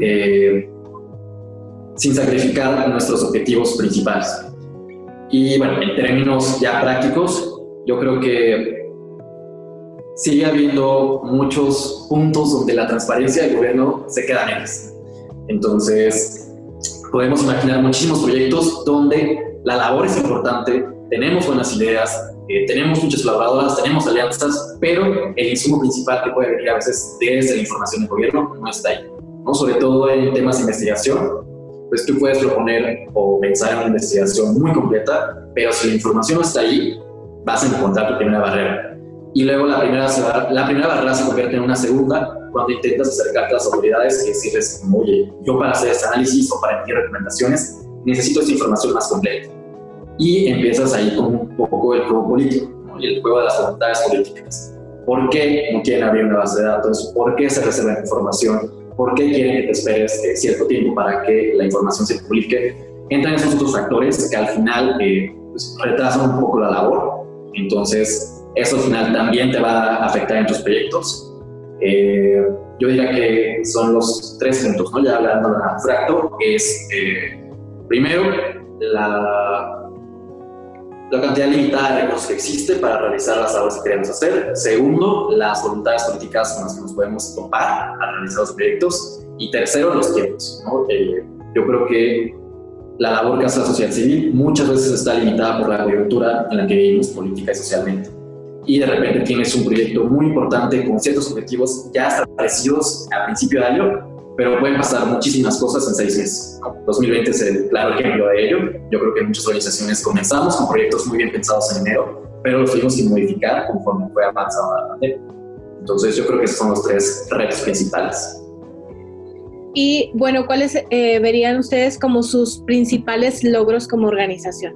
sacrificar nuestros objetivos principales. Y bueno, en términos ya prácticos, yo creo que sigue habiendo muchos puntos donde la transparencia del gobierno se queda en ellos. Entonces, podemos imaginar muchísimos proyectos donde la labor es importante, tenemos buenas ideas, tenemos muchas colaboradoras, tenemos alianzas, pero el insumo principal que puede venir a veces desde la información del gobierno no está ahí, ¿no? Sobre todo en temas de investigación, pues tú puedes proponer o pensar en una investigación muy completa, pero si la información no está ahí, vas a encontrar tu primera barrera. Y luego la primera barrera se convierte en una segunda cuando intentas acercarte a las autoridades y decirles como: oye, yo para hacer este análisis o para emitir recomendaciones necesito esta información más completa. Y empiezas ahí con un poco el juego político, ¿no? Y el juego de las voluntades políticas. ¿Por qué no quieren abrir una base de datos? ¿Por qué se reserva información? ¿Por qué quieren que te esperes cierto tiempo para que la información se publique? Entran esos otros factores que al final pues retrasan un poco la labor. Entonces, eso al final también te va a afectar en tus proyectos. Yo diría que son los 3 puntos, ¿no? Ya hablando en abstracto, es primero la cantidad limitada de recursos que existe para realizar las labores que queremos hacer. Segundo, las voluntades políticas con las que nos podemos topar a realizar los proyectos. Y tercero, los tiempos, ¿no? Yo creo que la labor que hace la sociedad civil muchas veces está limitada por la coyuntura en la que vivimos política y socialmente. Y de repente tienes un proyecto muy importante con ciertos objetivos ya establecidos a principio de año, pero pueden pasar muchísimas cosas en 6 meses. 2020 es el claro ejemplo de ello. Yo creo que muchas organizaciones comenzamos con proyectos muy bien pensados en enero, pero los tuvimos que modificar conforme fue avanzando la pandemia. Entonces yo creo que esos son los 3 retos principales. Y bueno, ¿cuáles verían ustedes como sus principales logros como organización?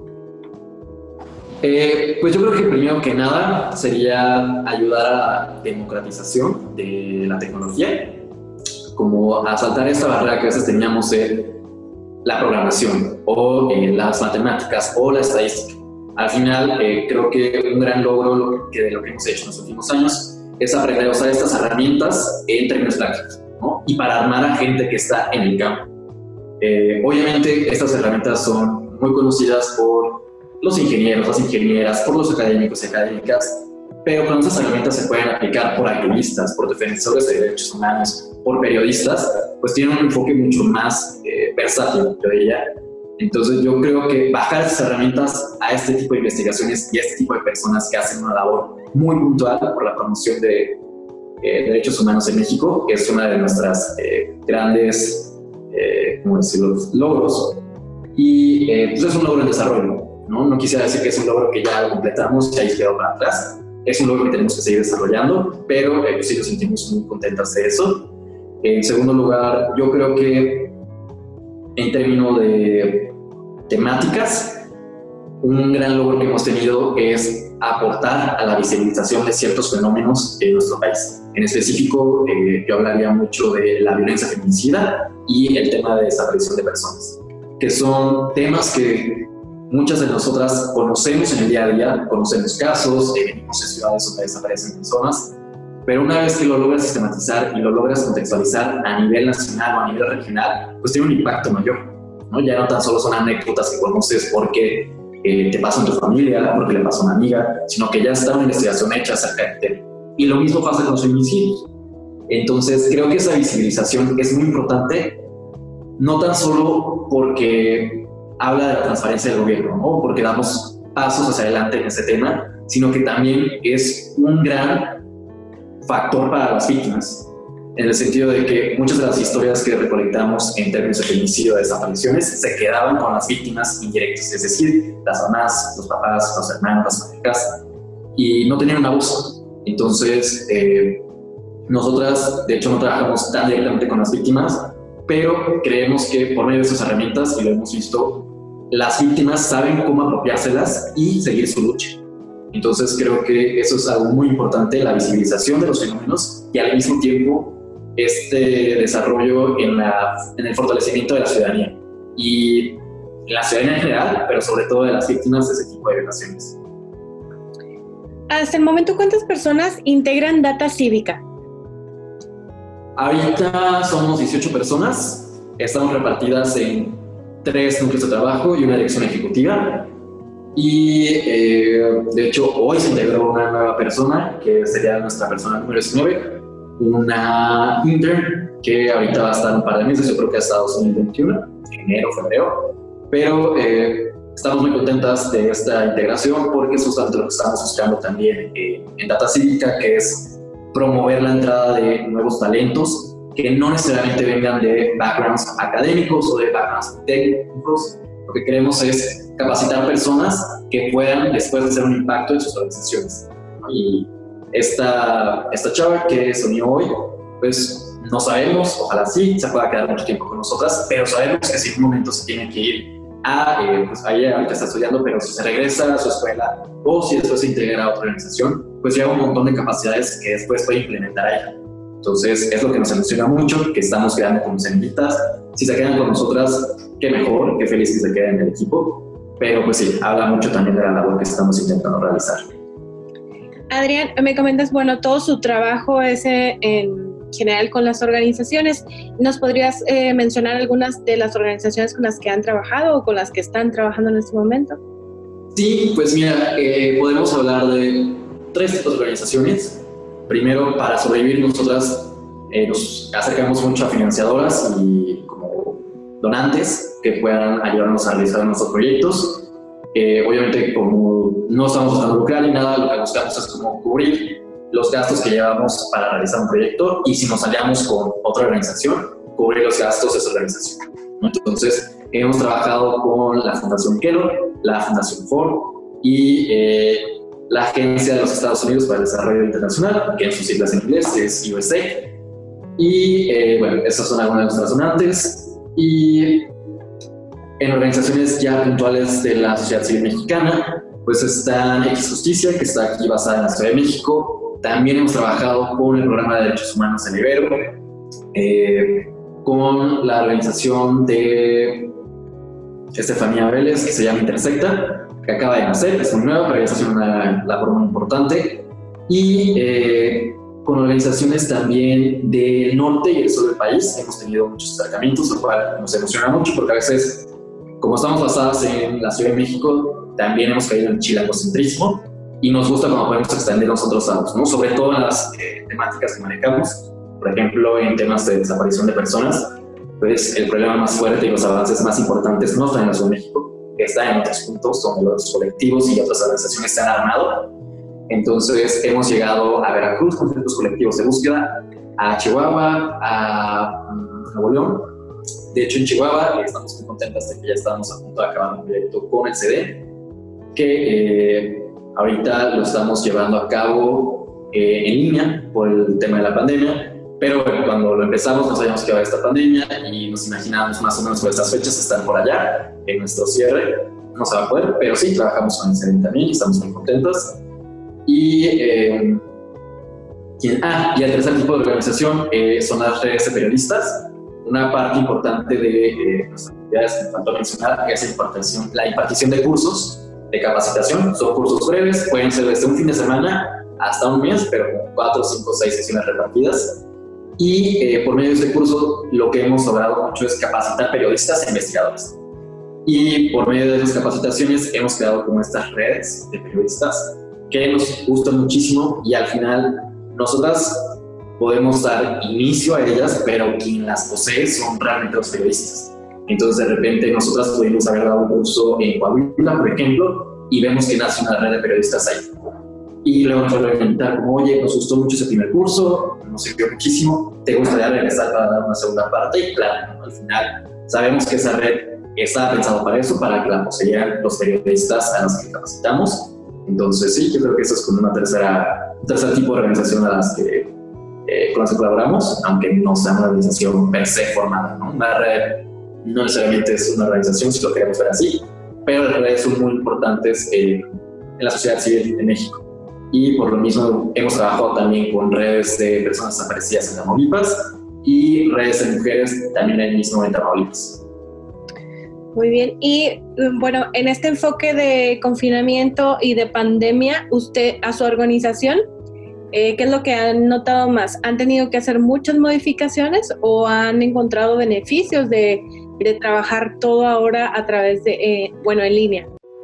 Pues yo creo que primero que nada sería ayudar a la democratización de la tecnología, como a saltar esta barrera que a veces teníamos en la programación o las matemáticas o la estadística. Al final creo que un gran logro de lo que hemos hecho en los últimos años es aprender a usar estas herramientas en términos prácticos, ¿no? Y para armar a gente que está en el campo. Obviamente estas herramientas son muy conocidas por los ingenieros, las ingenieras, por los académicos y académicas, pero cuando esas herramientas se pueden aplicar por activistas, por defensores de derechos humanos, por periodistas, pues tienen un enfoque mucho más versátil, yo diría. Entonces yo creo que bajar esas herramientas a este tipo de investigaciones y a este tipo de personas que hacen una labor muy puntual por la promoción de derechos humanos en México, que es una de nuestras grandes logros. Y pues es un logro en desarrollo, ¿no? No quisiera decir que es un logro que ya lo completamos y ahí quedó para atrás. Es un logro que tenemos que seguir desarrollando, pero pues sí nos sentimos muy contentos de eso. En segundo lugar, yo creo que en términos de temáticas, un gran logro que hemos tenido es aportar a la visibilización de ciertos fenómenos en nuestro país. En específico, yo hablaría mucho de la violencia feminicida y el tema de desaparición de personas, que son temas que muchas de nosotras conocemos en el día a día, conocemos casos, vivimos en ciudades donde desaparecen personas, pero una vez que lo logras sistematizar y lo logras contextualizar a nivel nacional o a nivel regional, pues tiene un impacto mayor, ¿no? Ya no tan solo son anécdotas que conoces porque te pasa en tu familia, porque le pasó a una amiga, sino que ya está una investigación hecha acerca del tema. Y lo mismo pasa con los feminicidios. Entonces creo que esa visibilización es muy importante, no tan solo porque habla de la transparencia del gobierno, ¿no? Porque damos pasos hacia adelante en ese tema, sino que también es un gran factor para las víctimas, en el sentido de que muchas de las historias que recolectamos en términos de feminicidio, de desapariciones, se quedaban con las víctimas indirectas, es decir, las mamás, los papás, los hermanos, las parejas, y no tenían una voz. Entonces, nosotras, de hecho, no trabajamos tan directamente con las víctimas, pero creemos que por medio de esas herramientas, y lo hemos visto, las víctimas saben cómo apropiárselas y seguir su lucha. Entonces creo que eso es algo muy importante, la visibilización de los fenómenos y al mismo tiempo este desarrollo en el fortalecimiento de la ciudadanía y en la ciudadanía en general, pero sobre todo de las víctimas de ese tipo de violaciones. Hasta el momento, ¿cuántas personas integran Data Cívica? Ahorita somos 18 personas, estamos repartidas en 3 núcleos de trabajo y una dirección ejecutiva. Y de hecho hoy se integró una nueva persona que sería nuestra persona número 19, una intern que ahorita va a estar un par de meses, yo creo que hasta 2021, enero, febrero, pero estamos muy contentas de esta integración porque es justamente lo que estamos buscando también en Data Cívica, que es promover la entrada de nuevos talentos que no necesariamente vengan de backgrounds académicos o de backgrounds técnicos. Lo que queremos es capacitar personas que puedan después hacer un impacto en sus organizaciones, ¿no? Y esta chava que se unió hoy, pues no sabemos, ojalá sí, se pueda quedar mucho tiempo con nosotras, pero sabemos que si en un momento se tiene que ir pues ahí ahorita está estudiando, pero si se regresa a su escuela o si después se integra a otra organización, pues lleva un montón de capacidades que después puede implementar ahí. Entonces es lo que nos emociona mucho, que estamos quedando como semillitas. Si se quedan con nosotras, qué mejor, qué feliz que se queden en el equipo, pero pues sí, habla mucho también de la labor que estamos intentando realizar. Adrián, me comentas, bueno, todo su trabajo es en general con las organizaciones. ¿Nos podrías mencionar algunas de las organizaciones con las que han trabajado o con las que están trabajando en este momento? Sí, pues mira, podemos hablar de 3 tipos de organizaciones. Primero, para sobrevivir nosotras nos acercamos mucho a financiadoras y como donantes que puedan ayudarnos a realizar nuestros proyectos. Obviamente, como no estamos buscando lucrar ni nada, lo que buscamos es como cubrir los gastos que llevamos para realizar un proyecto, y si nos aliamos con otra organización, cubrir los gastos de esa organización. Entonces, hemos trabajado con la Fundación Kellogg, la Fundación Ford y la Agencia de los Estados Unidos para el Desarrollo Internacional, que en sus siglas en inglés es USAID. Y bueno, esas son algunas de nuestras donantes. Y en organizaciones ya puntuales de la sociedad civil mexicana, pues está X Justicia, que está aquí basada en la Ciudad de México. También hemos trabajado con el Programa de Derechos Humanos en Ibero, con la organización de Estefanía Vélez, que se llama Intersecta, que acaba de nacer, es muy nueva, pero ya está haciendo una labor muy importante. Y con organizaciones también del norte y del sur del país hemos tenido muchos acercamientos, lo cual nos emociona mucho, porque a veces, como estamos basadas en la Ciudad de México, también hemos caído en el chilangocentrismo, y nos gusta cuando podemos extender nosotros lados, ¿no? Sobre todo en las temáticas que manejamos. Por ejemplo, en temas de desaparición de personas, pues el problema más fuerte y los avances más importantes no están en la Ciudad de México, están en otros puntos donde los colectivos y otras organizaciones se han armado. Entonces hemos llegado a Veracruz con ciertos colectivos de búsqueda, a Chihuahua, a Nuevo León. De hecho, en Chihuahua estamos muy contentas de que ya estamos a punto de acabar un proyecto con el CD, que ahorita lo estamos llevando a cabo en línea por el tema de la pandemia. Pero bueno, cuando lo empezamos no sabíamos que iba a haber esta pandemia y nos imaginábamos más o menos por estas fechas estar por allá en nuestro cierre. No se va a poder, pero sí, trabajamos con el CD también y estamos muy contentas. Y el tercer tipo de organización son las redes de periodistas. Una parte importante de nuestras actividades, me faltó mencionar, es la impartición de cursos de capacitación. Son cursos breves, pueden ser desde un fin de semana hasta un mes, pero con 4, 5, 6 sesiones repartidas. Y por medio de este curso lo que hemos logrado mucho es capacitar periodistas e investigadores. Y por medio de esas capacitaciones hemos creado como estas redes de periodistas que nos gustan muchísimo, y al final nosotras podemos dar inicio a ellas, pero quien las posee son realmente los periodistas. Entonces de repente nosotras pudimos haber dado un curso en Coahuila, por ejemplo, y vemos que nace una red de periodistas ahí. Y luego nos vuelven a invitar como, oye, nos gustó mucho ese primer curso, nos sirvió muchísimo, ¿te gustaría regresar para dar una segunda parte? Y claro, ¿no? Al final sabemos que esa red está pensada para eso, para que la poseyeran los periodistas a los que capacitamos. Entonces sí, yo creo que eso es como un tercer tipo de organización con las que colaboramos, aunque no sea una organización per se formada, ¿no? Una red no necesariamente es una organización, si lo queremos ver así, pero las redes son muy importantes en la sociedad civil de México. Y por lo mismo hemos trabajado también con redes de personas desaparecidas en Tamaulipas y redes de mujeres también ahí mismo en Tamaulipas. Muy bien. Y bueno, en este enfoque de confinamiento y de pandemia, usted, a su organización, ¿qué es lo que han notado más? ¿Han tenido que hacer muchas modificaciones o han encontrado beneficios de trabajar todo ahora a través de, en línea?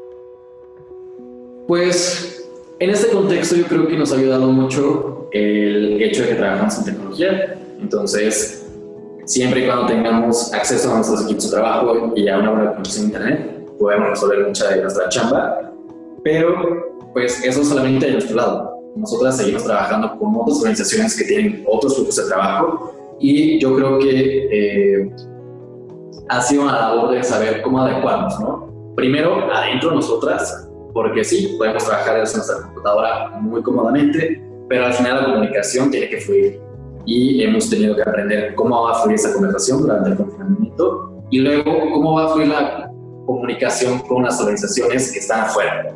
Pues en este contexto yo creo que nos ha ayudado mucho el hecho de que trabajamos en tecnología. Entonces, siempre y cuando tengamos acceso a nuestros equipos de trabajo y a una buena conexión a internet, podemos resolver mucha de nuestra chamba, pero pues eso solamente de nuestro lado. Nosotras seguimos trabajando con otras organizaciones que tienen otros grupos de trabajo, y yo creo que ha sido una labor de saber cómo adecuarnos, ¿no? Primero, adentro nosotras, porque sí, podemos trabajar desde nuestra computadora muy cómodamente, pero al final la comunicación tiene que fluir. Y hemos tenido que aprender cómo va a fluir esa conversación durante el confinamiento, y luego cómo va a fluir la comunicación con las organizaciones que están afuera.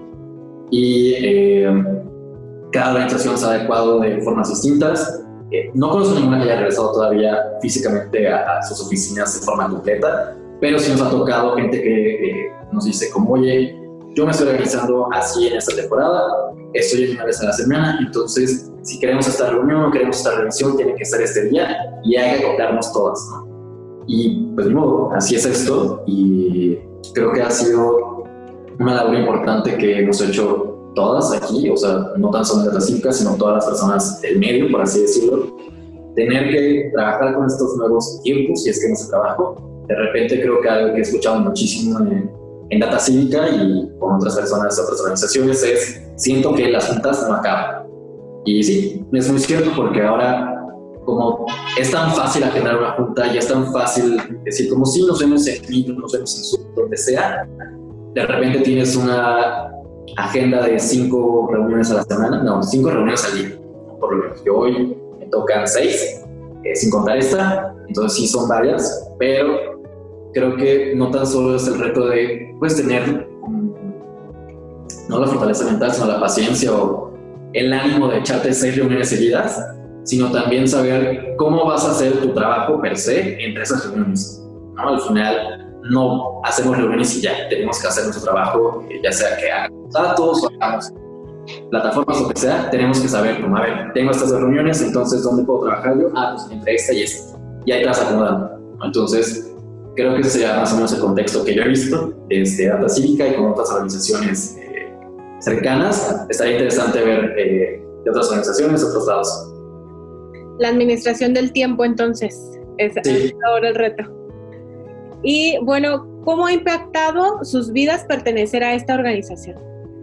Y cada organización se ha adecuado de formas distintas. No conozco ninguna que haya regresado todavía físicamente a sus oficinas de forma completa, pero sí nos ha tocado gente que nos dice como, oye, yo me estoy organizando así en esta temporada, estoy en una vez a la semana, entonces si queremos esta reunión o queremos esta revisión, tiene que ser este día y hay que acoplarnos todas, ¿no? Y pues de modo, así es esto, y creo que ha sido una labor importante que hemos hecho todas aquí, o sea, no tan solo de las cívicas, sino todas las personas del medio, por así decirlo, tener que trabajar con estos nuevos tiempos, y es que no se trabajo. De repente creo que algo que he escuchado muchísimo en Data Cívica y con otras personas de otras organizaciones es, siento que las juntas no acaban. Y sí, es muy cierto, porque ahora como es tan fácil agendar una junta y es tan fácil decir como si nos vemos en Meet, nos vemos en Zoom, donde sea, de repente tienes una agenda de 5 reuniones a la semana, no, 5 reuniones al día, por lo menos. Yo hoy me tocan 6, sin contar esta, entonces sí son varias, pero creo que no tan solo es el reto de pues tener no la fortaleza mental, sino la paciencia o el ánimo de echarte 6 reuniones seguidas, sino también saber cómo vas a hacer tu trabajo per se entre esas reuniones, ¿no? Al final no hacemos reuniones y ya, tenemos que hacer nuestro trabajo, ya sea que hagamos datos o hagamos plataformas o lo que sea, tenemos que saber, como, a ver, tengo estas 2 reuniones, entonces ¿dónde puedo trabajar yo? Pues entre esta y esta, y ahí te vas acomodando, ¿no? Entonces creo que ese sería más o menos el contexto que yo he visto desde Data Cívica y con otras organizaciones cercanas. Estaría interesante ver de otras organizaciones, otros lados. La administración del tiempo, entonces, es ahora el reto. Y bueno, ¿cómo ha impactado sus vidas pertenecer a esta organización?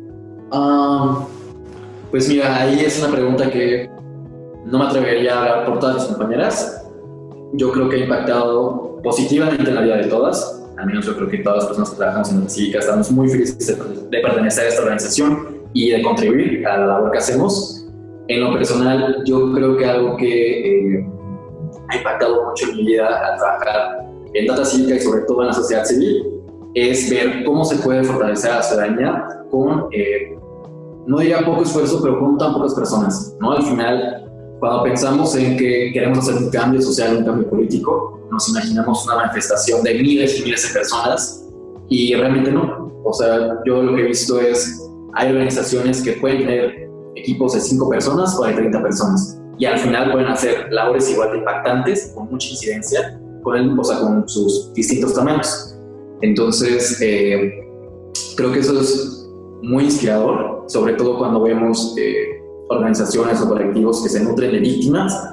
Pues mira, ahí es una pregunta que no me atrevería a hablar por todas mis compañeras. Yo creo que ha impactado positivamente en la vida de todas. Al menos yo creo que todas las personas que trabajamos en Data Cívica estamos muy felices de pertenecer a esta organización y de contribuir a la labor que hacemos. En lo personal, yo creo que algo que ha impactado mucho en mi vida al trabajar en Data Cívica y sobre todo en la sociedad civil es ver cómo se puede fortalecer a la ciudadanía con, no diría poco esfuerzo, pero con tan pocas personas, ¿no? Al final, cuando pensamos en que queremos hacer un cambio social, un cambio político, nos imaginamos una manifestación de miles y miles de personas y realmente no. O sea, yo lo que he visto es, hay organizaciones que pueden tener equipos de 5 personas o de 30 personas y al final pueden hacer labores igual de impactantes, con mucha incidencia, con sus distintos tamaños. Entonces, creo que eso es muy inspirador, sobre todo cuando vemos organizaciones o colectivos que se nutren de víctimas,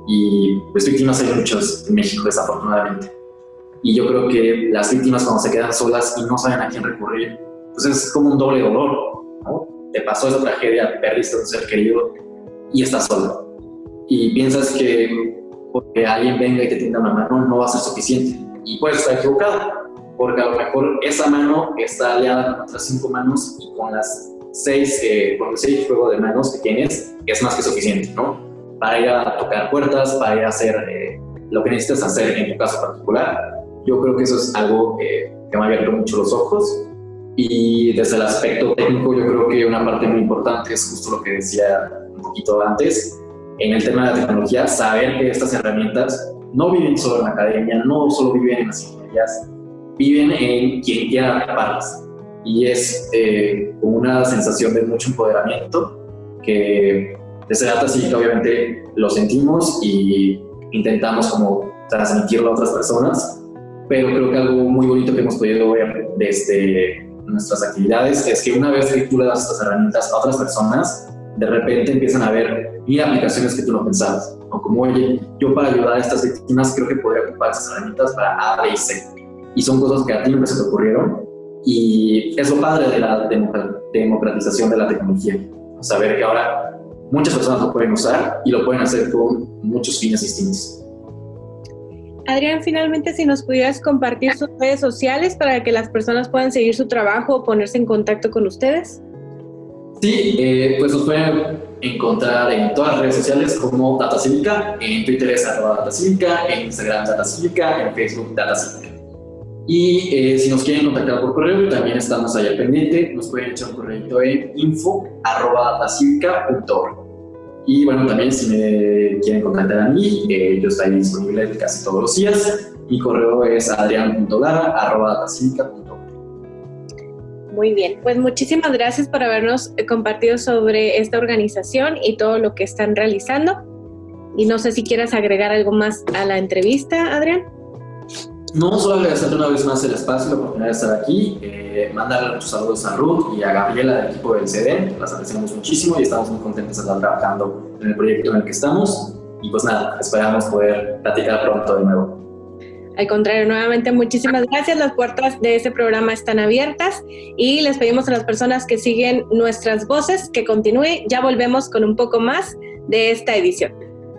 y pues víctimas hay muchas en México, desafortunadamente. Y yo creo que las víctimas, cuando se quedan solas y no saben a quién recurrir, pues es como un doble dolor, ¿no? Te pasó esa tragedia, perdiste a un ser querido y estás sola. Y piensas que porque alguien venga y te tienda una mano no va a ser suficiente. Y puedes estar equivocado, porque a lo mejor esa mano está aliada con otras 5 manos y con las 6 juegos de manos que tienes es más que suficiente, ¿no? Para ir a tocar puertas, para ir a hacer lo que necesitas hacer en tu caso particular. Yo creo que eso es algo que me ha abierto mucho los ojos. Y desde el aspecto técnico, yo creo que una parte muy importante es justo lo que decía un poquito antes, en el tema de la tecnología, saber que estas herramientas no viven solo en la academia, no solo viven en las ingenierías, viven en quien quiera atraparlas. Y es una sensación de mucho empoderamiento que desde Data Cívica obviamente lo sentimos y intentamos como transmitirlo a otras personas, pero creo que algo muy bonito que hemos podido ver desde nuestras actividades es que una vez que tú le das estas herramientas a otras personas, de repente empiezan a ver aplicaciones que tú no pensabas, o como, oye, yo para ayudar a estas víctimas creo que podría ocupar esas herramientas para A, B y C, y son cosas que a ti nunca se te ocurrieron, y es lo padre de la democratización de la tecnología, saber que ahora muchas personas lo pueden usar y lo pueden hacer con muchos fines distintos. Adrián, finalmente, si nos pudieras compartir sus redes sociales para que las personas puedan seguir su trabajo o ponerse en contacto con ustedes. Sí, pues nos pueden encontrar en todas las redes sociales como Data Cívica, en Twitter es @DataCívica, en Instagram Data Cívica, en Facebook Data Cívica. Y si nos quieren contactar por correo, también estamos ahí al pendiente, nos pueden echar un correo en info@datacivica.org. Y bueno, también si me quieren contactar a mí, yo estoy disponible casi todos los días. Mi correo es adrian.lara@datacivica.org. Muy bien, pues muchísimas gracias por habernos compartido sobre esta organización y todo lo que están realizando. Y no sé si quieras agregar algo más a la entrevista, Adrián. No, solo agradecerte una vez más el espacio, la oportunidad de estar aquí, mandarle muchos saludos a Ruth y a Gabriela del equipo del CEDEM, las apreciamos muchísimo y estamos muy contentos de estar trabajando en el proyecto en el que estamos. Y pues nada, esperamos poder platicar pronto de nuevo. Al contrario, nuevamente muchísimas gracias. Las puertas de este programa están abiertas y les pedimos a las personas que siguen nuestras voces que continúe. Ya volvemos con un poco más de esta edición.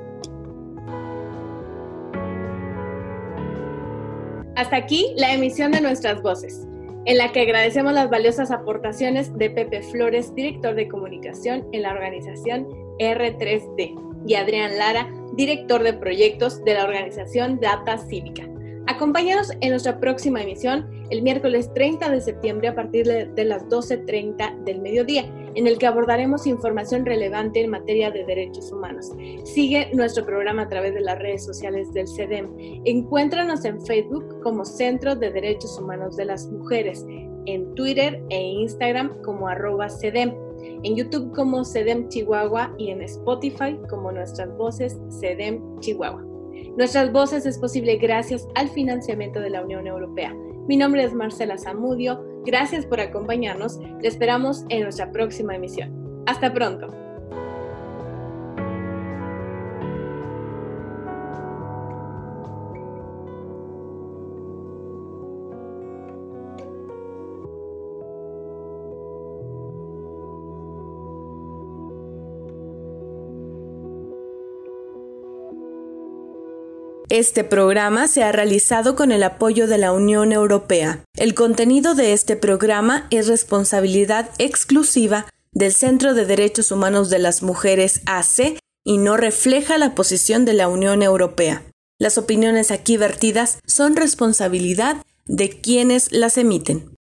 Hasta aquí la emisión de Nuestras Voces, en la que agradecemos las valiosas aportaciones de Pepe Flores, director de comunicación en la organización R3D, y Adrián Lara, director de proyectos de la organización Data Cívica. Acompáñanos en nuestra próxima emisión el miércoles 30 de septiembre a partir de las 12:30 del mediodía, en el que abordaremos información relevante en materia de derechos humanos. Sigue nuestro programa a través de las redes sociales del CEDEM. Encuéntranos en Facebook como Centro de Derechos Humanos de las Mujeres, en Twitter e Instagram como @CEDEM, en YouTube como CEDEM Chihuahua y en Spotify como Nuestras Voces CEDEM Chihuahua. Nuestras Voces es posible gracias al financiamiento de la Unión Europea. Mi nombre es Marcela Zamudio. Gracias por acompañarnos. Te esperamos en nuestra próxima emisión. Hasta pronto. Este programa se ha realizado con el apoyo de la Unión Europea. El contenido de este programa es responsabilidad exclusiva del Centro de Derechos Humanos de las Mujeres AC y no refleja la posición de la Unión Europea. Las opiniones aquí vertidas son responsabilidad de quienes las emiten.